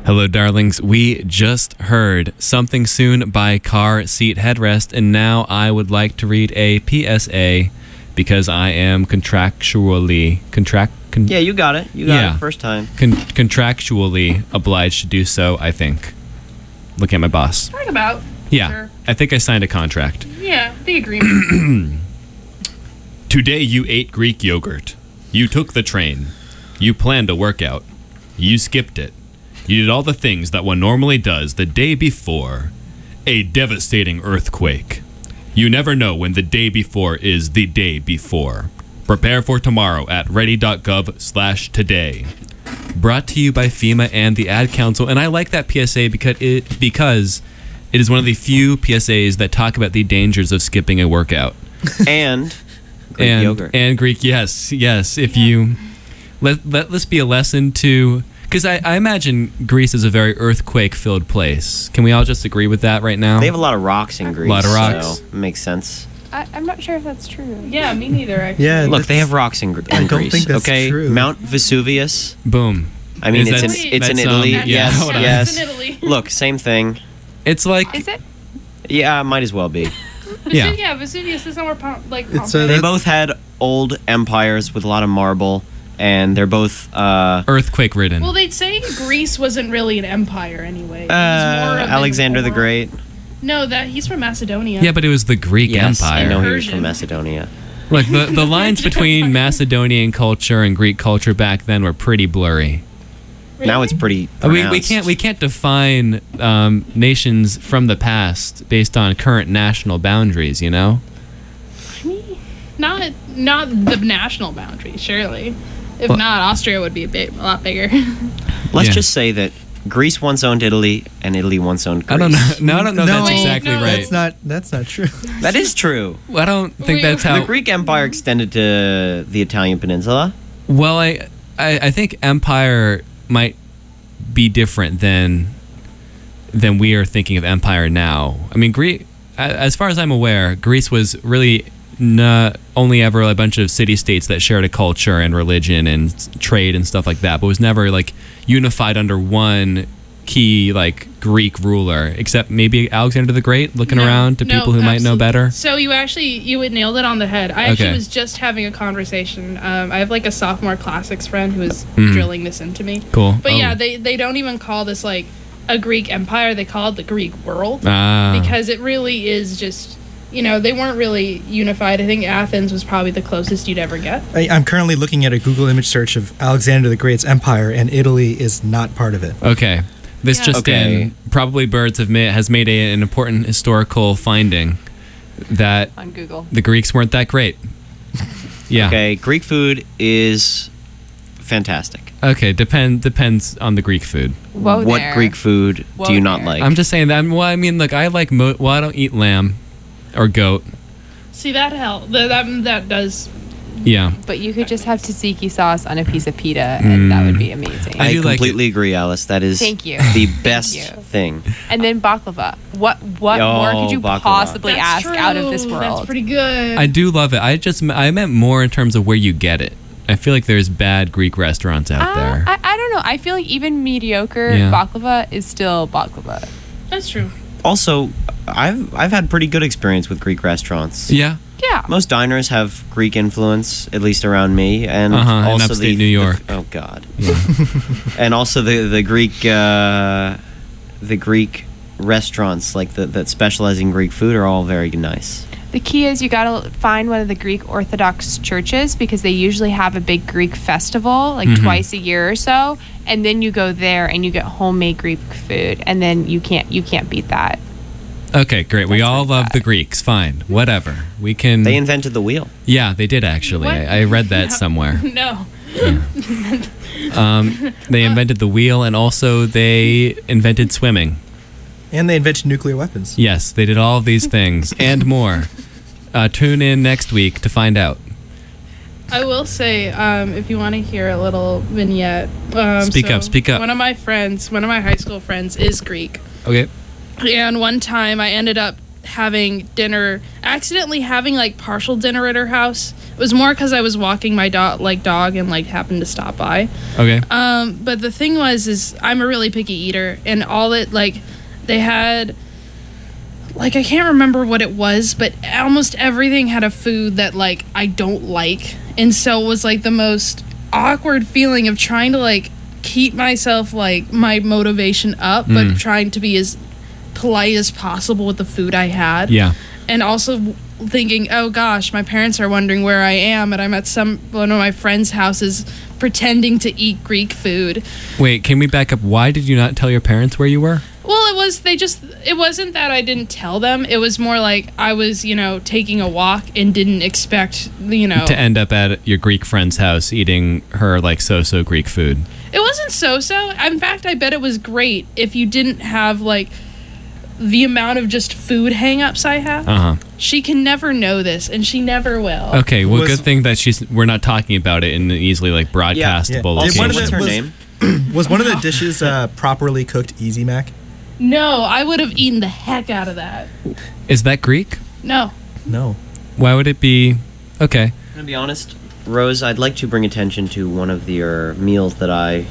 Hello, darlings. We just heard Something Soon by Car Seat Headrest, and now I would like to read a P S A because I am contractually contract. Con- Yeah, you got it. You got Yeah. it first time. con- contractually obliged to do so. I think. Looking at my boss. Talk about. Yeah, Sure. I think I signed a contract. Yeah, the agreement. Today you ate Greek yogurt. You took the train. You planned a workout. You skipped it. You did all the things that one normally does the day before. A devastating earthquake. You never know when the day before is the day before. Prepare for tomorrow at ready.gov slash today. Brought to you by FEMA and the Ad Council. And I like that P S A because it, because it is one of the few P S As that talk about the dangers of skipping a workout. And Greek and, yogurt. and Greek, yes, yes. If you let let this be a lesson to, because I, I imagine Greece is a very earthquake-filled place. Can we all just agree with that right now? They have a lot of rocks in Greece. Lot of rocks. So it makes sense. I, I'm not sure if that's true. Yeah, me neither, actually. Yeah, Look, that's- they have rocks in, Gr- in I don't Greece. think that's okay, true. Mount Vesuvius. Boom. I mean, Is it's in that- it's in that's, Italy. um, yeah, yes, hold on. yes. It's in Italy. Look, same thing. It's like Is it? Yeah, might as well be. yeah. Vesuvius, yeah, Vesuvius is somewhere pom- like It's, Pompeii. uh, They That's- both had old empires with a lot of marble, and they're both uh, earthquake-ridden. Well, they'd say Greece wasn't really an empire anyway. It was uh, more of an Alexander the or- Great. No, that he's from Macedonia. yeah, but it was the Greek Yes, I Empire. know he was Persian. from Macedonia. Like the the lines between Macedonian culture and Greek culture back then were pretty blurry. Really? Now it's pretty. Uh, We, we pronounced. can't we can't define um, nations from the past based on current national boundaries. You know. not not the national boundary, surely. If Well- not, Austria would be a, bit, a lot bigger. Let's Yeah. just say that Greece once owned Italy, and Italy once owned Greece. I don't know. No, I don't know. if No, that's Wait, exactly no. right. That's not. That's not true. That is true. Well, I don't think Wait, that's the how. The Greek Empire extended to the Italian peninsula. Well, I, I I think empire might be different than than we are thinking of empire now. I mean, Greece, as far as I'm aware, Greece was really not only ever a bunch of city states that shared a culture and religion and s- trade and stuff like that, but was never like unified under one key like Greek ruler, except maybe Alexander the Great. Looking No, around to no, people who might know absolutely. better. So you actually you would nailed it on the head. I actually Okay. was just having a conversation. Um, I have like a sophomore classics friend who is Mhm. drilling this into me. Cool. But Oh. yeah, they they don't even call this like a Greek empire. They call it the Greek world Ah. because it really is just. You know, they weren't really unified. I think Athens was probably the closest you'd ever get. I, I'm currently looking at a Google image search of Alexander the Great's empire, and Italy is not part of it. Okay. This Yeah. just Okay. in. Probably Birds have made, has made a, an important historical finding that On Google. the Greeks weren't that great. Yeah. Okay. Okay, Greek food is fantastic. Depend depends on the Greek food. Whoa what there. Greek food Whoa do you not there. like? I'm just saying that. Well, I mean, look, I like. Mo- well, I don't eat lamb or goat. See that hell that that, that does. Yeah. But you could just have tzatziki sauce on a piece of pita, and that would be amazing. I I do like completely agree, Alice. That is Thank you. the Thank best you. thing. And then baklava. What what Oh, more could you baklava. possibly That's ask out of this true. world? That's pretty good. I do love it. I just I meant more in terms of where you get it. I feel like there's bad Greek restaurants out Uh, there. I, I don't know. I feel like even mediocre Yeah. baklava is still baklava. That's true. Also, I've I've had pretty good experience with Greek restaurants. yeah. Yeah. Most diners have Greek influence, at least around me, and Uh-huh, in also upstate the, New York. the- oh God. And also the the Greek uh, the Greek restaurants like the, that specialize in Greek food are all very nice. The key is you gotta find one of the Greek Orthodox churches because they usually have a big Greek festival like Mhm. twice a year or so, and then you go there and you get homemade Greek food, and then you can't you can't beat that. Okay, great. We That's all like love that. the Greeks. Fine. Whatever. We can. They invented the wheel. yeah, they did actually. What? I, I read that somewhere. No. Um, they invented the wheel, and also they invented swimming. And they invented nuclear weapons. Yes, they did all of these things and more. Uh, tune in next week to find out. I will say, um, if you want to hear a little vignette. Um, Speak so up, speak up. One of my friends, one of my high school friends, is Greek. Okay. And one time I ended up having dinner, accidentally having like partial dinner at her house. It was more because I was walking my dog, like dog, and like happened to stop by. Okay. Um, but the thing was, is I'm a really picky eater, and all it like, they had, like I can't remember what it was, but almost everything had a food that like I don't like, and so it was like the most awkward feeling of trying to like keep myself like my motivation up, but Mm. trying to be as polite as possible with the food I had. Yeah. And also thinking, oh gosh, my parents are wondering where I am, and I'm at some one of my friends' houses pretending to eat Greek food. Wait, can we back up? Why did you not tell your parents where you were? Well, it was they just it wasn't that I didn't tell them. It was more like I was, you know, taking a walk and didn't expect, you know, To end up at your Greek friend's house eating her like so-so Greek food. it wasn't so-so. In fact, I bet it was great if you didn't have like the amount of just food hang-ups I have. Uh-huh. She can never know this, and she never will. Okay, well, Was- good thing that she's we're not talking about it in an easily like broadcastable Yeah. location. Did one of What's the- her was- name? Was one of the dishes uh, properly cooked Easy Mac? No, I would have eaten the heck out of that. Is that Greek? No. No. Why would it be? Okay. I'm gonna be honest, Rose. I'd like to bring attention to one of your meals that I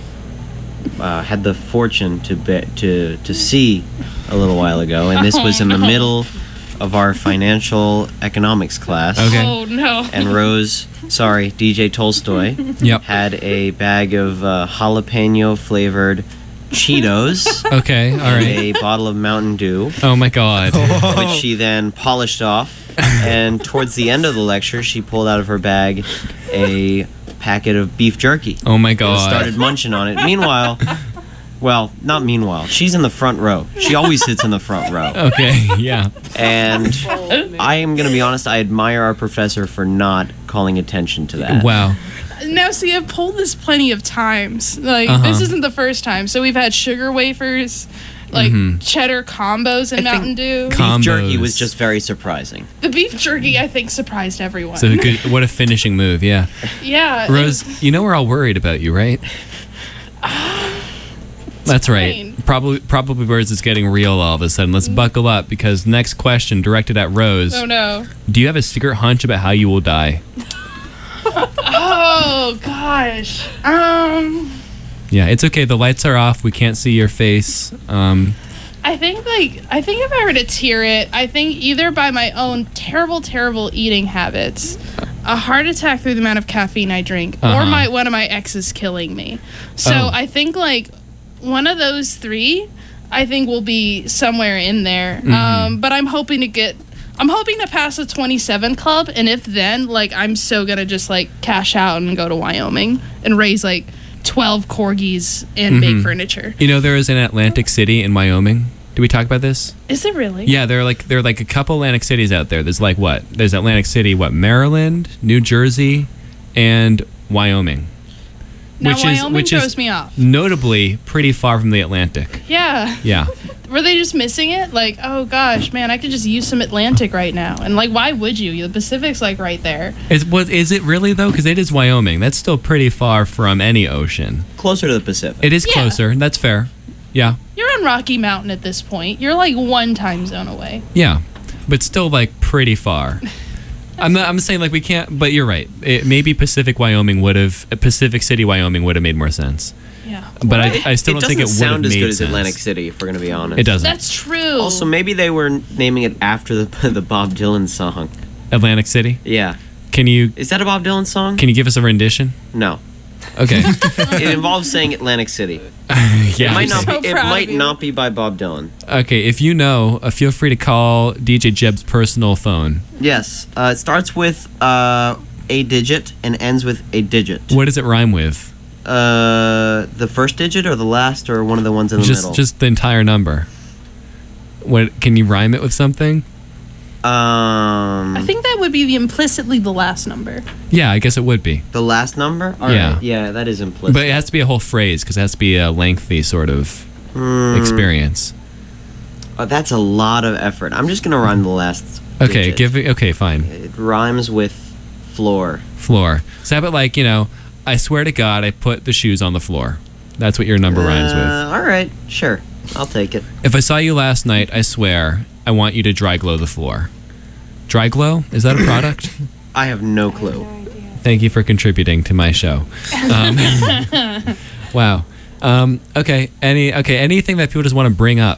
uh, had the fortune to be, to to see a little while ago, and this was in the Oh, no. middle of our financial economics class. Okay. Oh no. And Rose, sorry, D J Tolstoy, Yep. had a bag of uh, jalapeno flavored Cheetos Okay. All and right. a bottle of Mountain Dew, Oh my God. which she then polished off. And towards the end of the lecture, she pulled out of her bag a packet of beef jerky. Oh my And God. started munching on it. Meanwhile, well, not meanwhile, she's in the front row. She always sits in the front row. Okay. Yeah. And I am going to be honest, I admire our professor for not calling attention to that. Wow. Now, see, I've pulled this plenty of times. Like, Uh-huh. this isn't the first time. So we've had sugar wafers, like Mhm. cheddar combos, and I think Mountain Dew. Com- Beef jerky Combos. was just very surprising. The beef jerky, I think, surprised everyone. So good. What a finishing move. Yeah. yeah. Rose, you know we're all worried about you, right? That's right. fine. Probably, probably Birds is getting real all of a sudden. Let's buckle up because next question directed at Rose. Oh no. Do you have a secret hunch about how you will die? Oh gosh. Um, Yeah, it's okay. The lights are off. We can't see your face. Um, I think like I think if I were to tier it, I think either by my own terrible, terrible eating habits, a heart attack through the amount of caffeine I drink, or Uh-huh. my one of my exes killing me. So Oh. I think like one of those three, I think will be somewhere in there. Mm-hmm. Um, but I'm hoping to get. I'm hoping to pass the twenty-seven club, and if then, like, I'm so gonna just like cash out and go to Wyoming and raise like twelve corgis and make Mhm. furniture. you know, there is an Atlantic City in Wyoming. Did we talk about this? Is it really? Yeah, there are like there are like a couple Atlantic cities out there. There's like what? There's Atlantic City, what? Maryland, New Jersey, and Wyoming. Now which is Wyoming which throws is me off. notably pretty far from the Atlantic. Yeah. Yeah. Were they just missing it? Like, oh gosh, man, I could just use some Atlantic right now. And like, why would you? The Pacific's like right there. Is what is it really though? Because it is Wyoming. That's still pretty far from any ocean. Closer to the Pacific. It is Yeah. closer. That's fair. Yeah. You're on Rocky Mountain at this point. You're like one time zone away. Yeah. But still like pretty far. I'm not. I'm saying like we can't. But you're right. It, maybe Pacific Wyoming would have. Pacific City Wyoming would have made more sense. Yeah. But I, I still it don't think it doesn't would have sound as made good as sense. Atlantic City, if we're going to be honest. It doesn't. That's true. Also, maybe they were naming it after the the Bob Dylan song. Atlantic City. Yeah. Can you Is that a Bob Dylan song? can you give us a rendition? No. Okay. It involves saying Atlantic City. yeah. It might not so be. It proud of might you. not be by Bob Dylan. Okay. If you know, uh, feel free to call D J Jeb's personal phone. Yes. Uh, it starts with uh, a digit and ends with a digit. What does it rhyme with? Uh, the first digit or the last or one of the ones in the Just middle. just the entire number. What can you rhyme it with something? Um. I think that would be the implicitly the last number. Yeah, I guess it would be. the last number. All Yeah. right. Yeah, that is implicit. But it has to be a whole phrase because it has to be a lengthy sort of Hmm. experience. Oh, that's a lot of effort. I'm just gonna rhyme the last. Okay, digit. give it. Okay, fine. It rhymes with floor. Floor. So how about like you know? I swear to God, I put the shoes on the floor. That's what your number rhymes with. Uh, all right, sure, I'll take it. If I saw you last night, I swear, I want you to dry glow the floor. Dry glow? Is that a product? I have no clue. Thank you for contributing to my show. Um, wow. Um, okay. Any okay. Anything that people just want to bring up?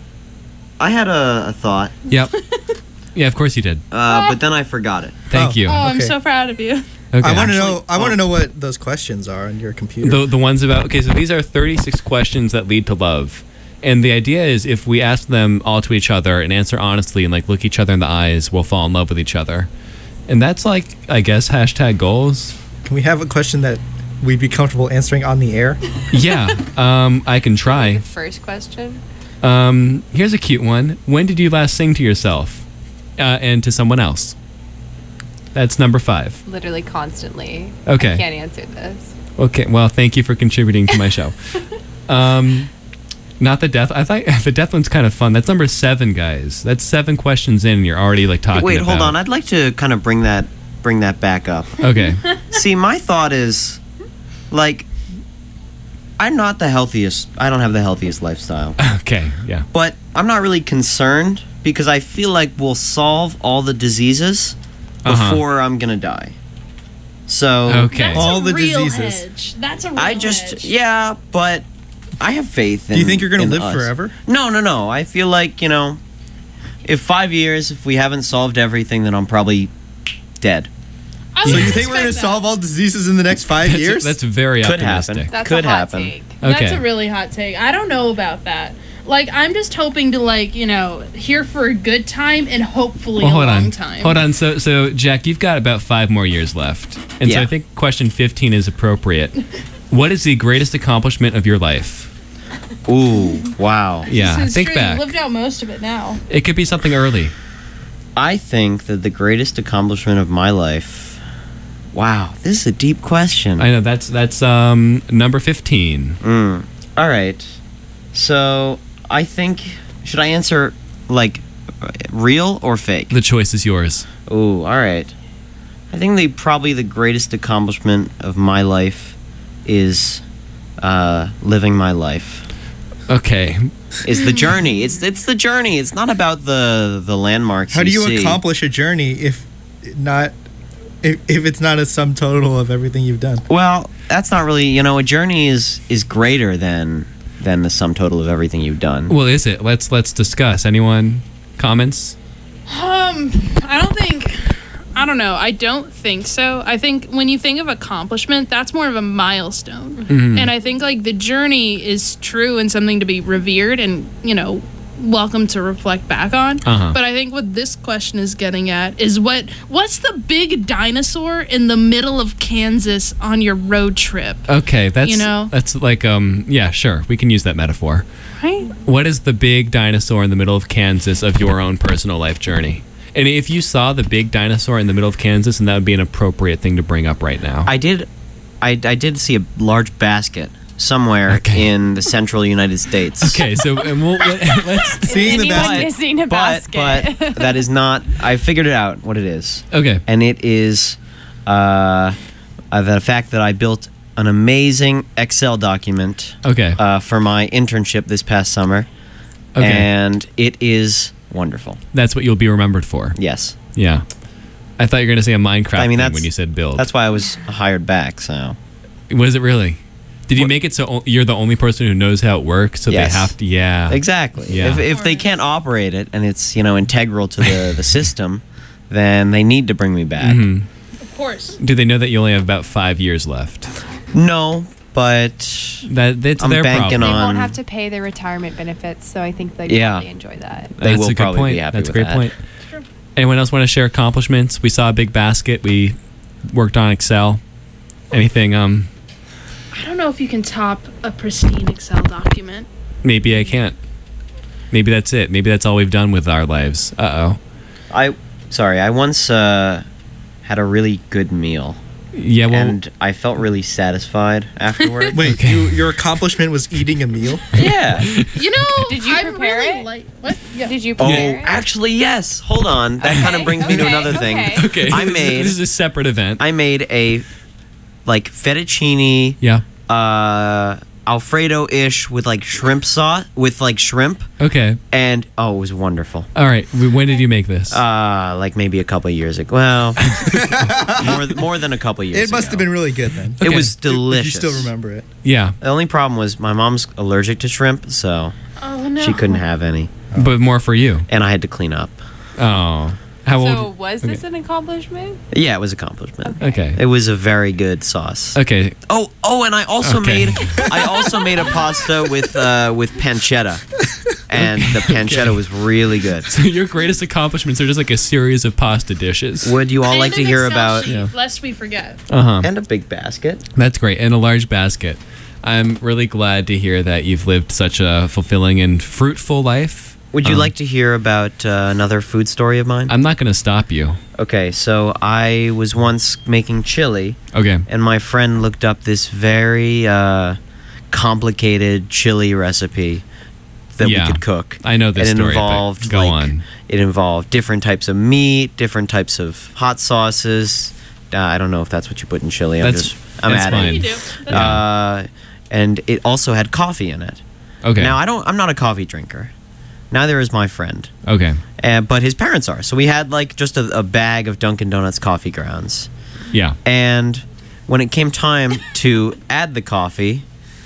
I had a, a thought, Yep. Yeah, of course you did. uh, but then I forgot it. Thank Oh. you. Oh, I'm Okay. so proud of you. Okay. I want to know. Actually, I want to oh. know what those questions are on your computer. The the ones about okay, so these are thirty-six questions that lead to love. And the idea is if we ask them all to each other and answer honestly and like look each other in the eyes, we'll fall in love with each other. And that's like, I guess, hashtag goals. Can we have a question that we'd be comfortable answering on the air? Yeah. Um, I can try. First question. Um, here's a cute one. When did you last sing to yourself uh, and to someone else? That's number five. Literally constantly. Okay. I can't answer this. Okay, well, thank you for contributing to my show. Um, not the death. I thought the death one's kind of fun. That's number seven, guys. That's seven questions in, and you're already like talking. Wait, hold about- on. I'd like to kind of bring that bring that back up. Okay. See, my thought is, like, I'm not the healthiest. I don't have the healthiest lifestyle, Okay. Yeah. but I'm not really concerned because I feel like we'll solve all the diseases Uh-huh. before I'm gonna die. So Okay. That's All a the real diseases. hedge. That's a real I just hedge. yeah, but I have faith. In, Do you think you're gonna in live us. forever? No, no, no. I feel like you know, if five years, if we haven't solved everything, then I'm probably dead. I So wouldn't you think we're gonna expect that. solve all diseases in the next five That's, years? that's very Could optimistic. happen. That's Could a hot happen. take. Okay. That's a really hot take. I don't know about that. Like, I'm just hoping to, like, you know, here for a good time and hopefully Well, a hold long on. time. Hold on. So, so Jack, you've got about five more years left, and so Yeah. I think question fifteen is appropriate. What is the greatest accomplishment of your life? Ooh, wow. Yeah, This is think true. back. You've lived out most of it now. It could be something early. I think that the greatest accomplishment of my life. Wow, this is a deep question. I know that's that's um, number fifteen. Mm. All right. So I think should I answer like real or fake? The choice is yours. Ooh, all right. I think the probably the greatest accomplishment of my life is uh, living my life. Okay. Is the journey. It's it's the journey. It's not about the the landmarks. How do you see. accomplish a journey if not if, if it's not a sum total of everything you've done? Well, that's not really. You know, a journey is is greater than than the sum total of everything you've done. Well, is it? Let's let's discuss. Anyone comments? Um, I don't think. I don't know. I don't think so. I think when you think of accomplishment, that's more of a milestone. Mm-hmm. And I think like the journey is true and something to be revered and, you know, welcome to reflect back on. Uh-huh. But I think what this question is getting at is what what's the big dinosaur in the middle of Kansas on your road trip? Okay, that's You know? that's like um yeah, sure. We can use that metaphor. Right? What is the big dinosaur in the middle of Kansas of your own personal life journey? And if you saw the big dinosaur in the middle of Kansas, and that would be an appropriate thing to bring up right now. I did, I, I did see a large basket somewhere Okay. in the central United States. Okay, so and we'll, let, let's. Seeing the Anyone basket. missing a But basket. but that is not. I figured it out what it is, Okay. and it is uh, uh, the fact that I built an amazing Excel document Okay. uh, for my internship this past summer, Okay. and it is wonderful. That's what you'll be remembered for. Yes, Yeah. I thought you were going to say a Minecraft I thing mean, that's- when you said build. that's why I was hired back. So Was it really? Did you What- make it so o- you're the only person who knows how it works? So Yes. they have to. Yeah. exactly, Yeah. if if they can't operate it and it's you know integral to the the system, then they need to bring me back. Mhm. Of course. Do they know that you only have about five years left? No, but That that's I'm their banking problem. They on- won't have to pay their retirement benefits, so I think they'd Yeah. probably enjoy that. They That's will a good probably point. be happy That's a with great that. point. Anyone else want to share accomplishments? We saw a big basket. We worked on Excel. Anything? Um, I don't know if you can top a pristine Excel document. maybe I can't. Maybe that's it. Maybe that's all we've done with our lives. Uh oh. I sorry, I once uh, had a really good meal, Yeah. Well. and I felt really satisfied afterward. Wait, Okay. you, your accomplishment was eating a meal? yeah. You know, Did you I prepare really it? Like, what? Yeah. Did you Oh, prepare it? actually, yes. Hold on. That kind of Okay, brings me to okay, another thing. okay. okay. I this is- made- This is a separate event. I made a like fettuccine yeah. uh, Alfredo-ish with like shrimp sauce, with like shrimp, Okay. and oh, it was wonderful. All right. When did you make this? Uh, like maybe a couple years ago. Well, more more than a couple years. It must ago. have been really good then. It Okay. was If delicious. you still remember it. yeah. The only problem was my mom's allergic to shrimp, so Oh no. she couldn't have any, But more for you. and I had to clean up. Oh. How So old? was this an accomplishment? Yeah, it was an accomplishment. Okay. It was a very good sauce. Okay. Oh, oh, and I also Okay. made I also made a pasta with uh, with pancetta, and the pancetta was really good. So your greatest accomplishments are just like a series of pasta dishes. Would you all And like to an hear Excel about sheet, Yeah. lest we forget. Uh huh. and a big basket? That's great. And a large basket. I'm really glad to hear that you've lived such a fulfilling and fruitful life. Would you Um, like to hear about uh, another food story of mine? I'm not going to stop you. Okay, so I was once making chili, Okay. and my friend looked up this very uh, complicated chili recipe that Yeah. we could cook. I know this and it story, but involved go like, on. It involved different types of meat, different types of hot sauces. Uh, I don't know if that's what you put in chili. I'm That's- just I'm that's adding. fine. You do. Yeah. Uh, and it also had coffee in it. Okay. Now I don't. I'm not a coffee drinker. Neither is my friend. okay. Uh, but his parents are. So we had like just a, a bag of Dunkin' Donuts coffee grounds. Yeah. And when it came time to add the coffee,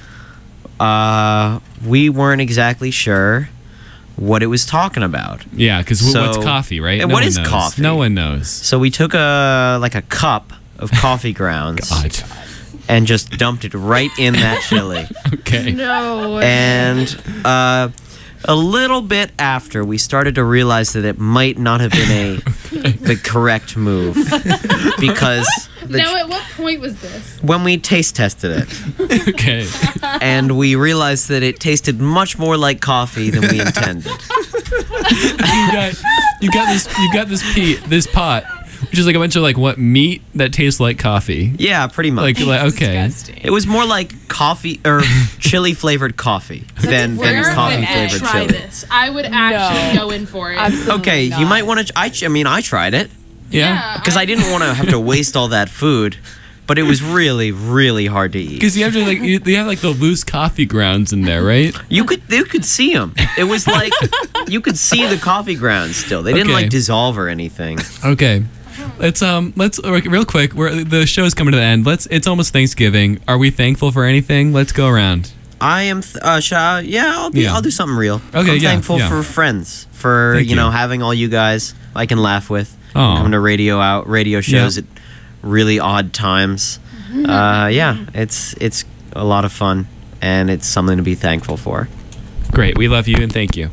uh, we weren't exactly sure what it was talking about. Yeah, because So- what's coffee, right? And No what one is knows. coffee? No one knows. So we took a like a cup of coffee grounds God. and just dumped it right in that chili. Okay. No. And uh, a little bit after, we started to realize that it might not have been a the correct move because the Now, at what point was this? when we taste tested it, Okay. and we realized that it tasted much more like coffee than we intended. you got you got this you got this pe- this pot, which is like a bunch of like what meat that tastes like coffee. Yeah, pretty much. Like like okay. Disgusting. It was more like coffee or chili flavored coffee than, than Where coffee would I flavored Try chili. this. I would actually No. go in for it. Absolutely Okay, you not. might want to. I, ch- I mean, I tried it Yeah. because I didn't want to have to waste all that food, but it was really, really hard to eat. Because you have to like you, you have like the loose coffee grounds in there, right? You could you could see them. It was like you could see the coffee grounds still. They didn't Okay. like dissolve or anything. Okay. Let's um let's uh, real quick. We're the show's coming to the end. Let's. It's almost Thanksgiving. Are we thankful for anything? Let's go around. I am. Th- uh, shall, yeah, I'll be. Yeah. I'll do something real. Okay, I'm yeah, thankful yeah. for friends, for Thank you know you. having all you guys I can laugh with. Aw. Coming to radio out radio shows Yeah. at really odd times. Uh, yeah, it's it's a lot of fun, and it's something to be thankful for. Great. We love you and thank you.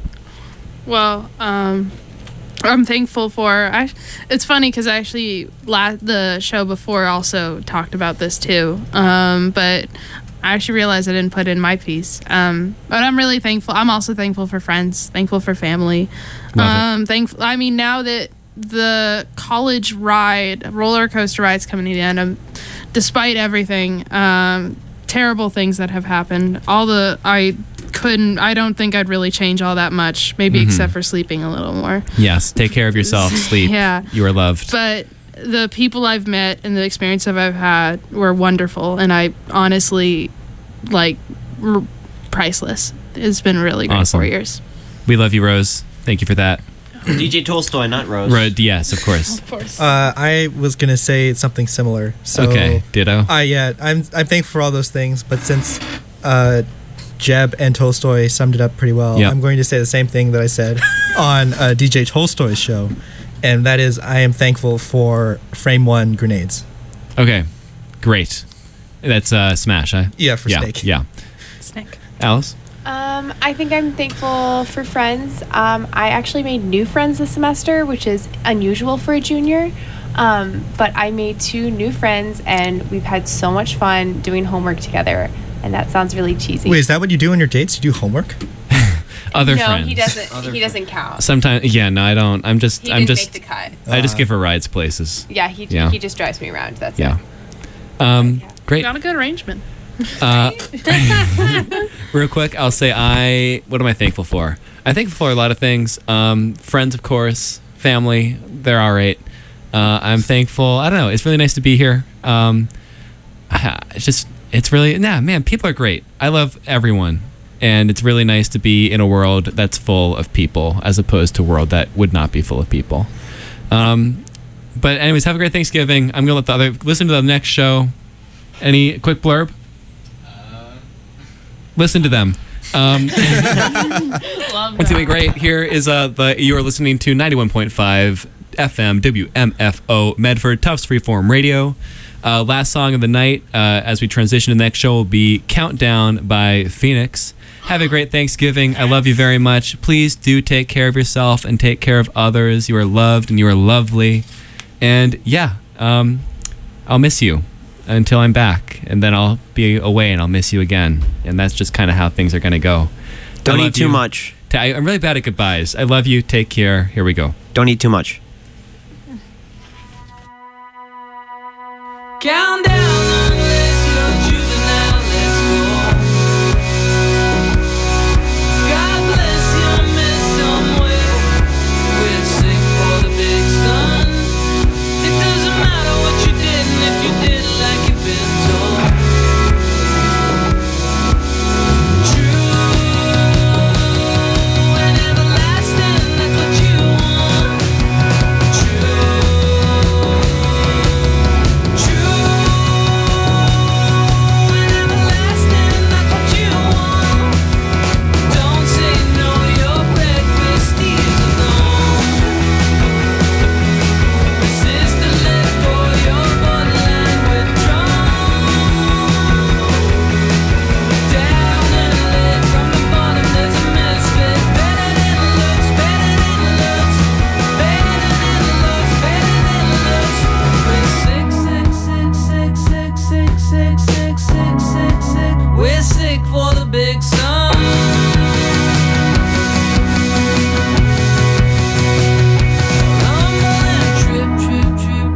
Well, um, I'm thankful for. I, it's funny because I actually la- the show before also talked about this too. Um, but I actually realized I didn't put in my piece. Um, but I'm really thankful. I'm also thankful for friends. Thankful for family. Love it. um, thankful. I mean, now that the college ride, roller coaster ride's coming to the end, um, despite everything, um, terrible things that have happened. All the I. couldn't I don't think I'd really change all that much, maybe Mhm. except for sleeping a little more. Yes. Take care of yourself. Sleep. Yeah. You are loved. But the people I've met and the experience I've had were wonderful, and I honestly like r- priceless. It's been really great Awesome. four years. We love you, Rose. Thank you for that. D J Tolstoy, not Rose. Ro- yes, of course. Of course. Uh, I was gonna say something similar. So, Okay. Ditto. Uh, yeah, I'm I'm thankful for all those things, but since uh, Jeb and Tolstoy summed it up pretty well, Yeah. I'm going to say the same thing that I said on uh, D J Tolstoy's show, and that is I am thankful for Frame One grenades. Okay. Great. That's uh Smash, huh? Yeah, for yeah. Snake. Yeah. Snake. Alice? Um, I think I'm thankful for friends. Um, I actually made new friends this semester, which is unusual for a junior. Um, but I made two new friends, and we've had so much fun doing homework together. And that sounds really cheesy. Wait, is that what you do on your dates? You do homework? Other no, friends. he doesn't. He doesn't count. Sometimes, yeah, no, I don't. I'm just, He I'm didn't just, make the cut. I just give her rides places. Yeah, he Yeah. he just drives me around. That's Yeah. it. Um, great. Got a good arrangement. Uh, real quick, I'll say I. What am I thankful for? I'm thankful for a lot of things. Um, friends, of course. Family, they're all right. Uh, I'm thankful. I don't know. It's really nice to be here. Um, it's just it's really, nah, man, people are great. I love everyone. And it's really nice to be in a world that's full of people as opposed to a world that would not be full of people. Um, but anyways, have a great Thanksgiving. I'm going to let the other, listen to the next show. Any quick blurb? Uh, listen to them. Um, it's going to be great. Here is uh, the, you are listening to ninety-one point five F M W M F O Medford, Tufts Freeform Radio. Uh, last song of the night, uh, as we transition to the next show, will be Countdown by Phoenix. Have a great Thanksgiving. I love you very much. Please do take care of yourself and take care of others. You are loved and you are lovely. And yeah, um, I'll miss you until I'm back. And then I'll be away and I'll miss you again. And that's just kind of how things are going to go. Don't eat too you. much. I'm really bad at goodbyes. I love you. Take care. Here we go. Don't eat too much. Count down.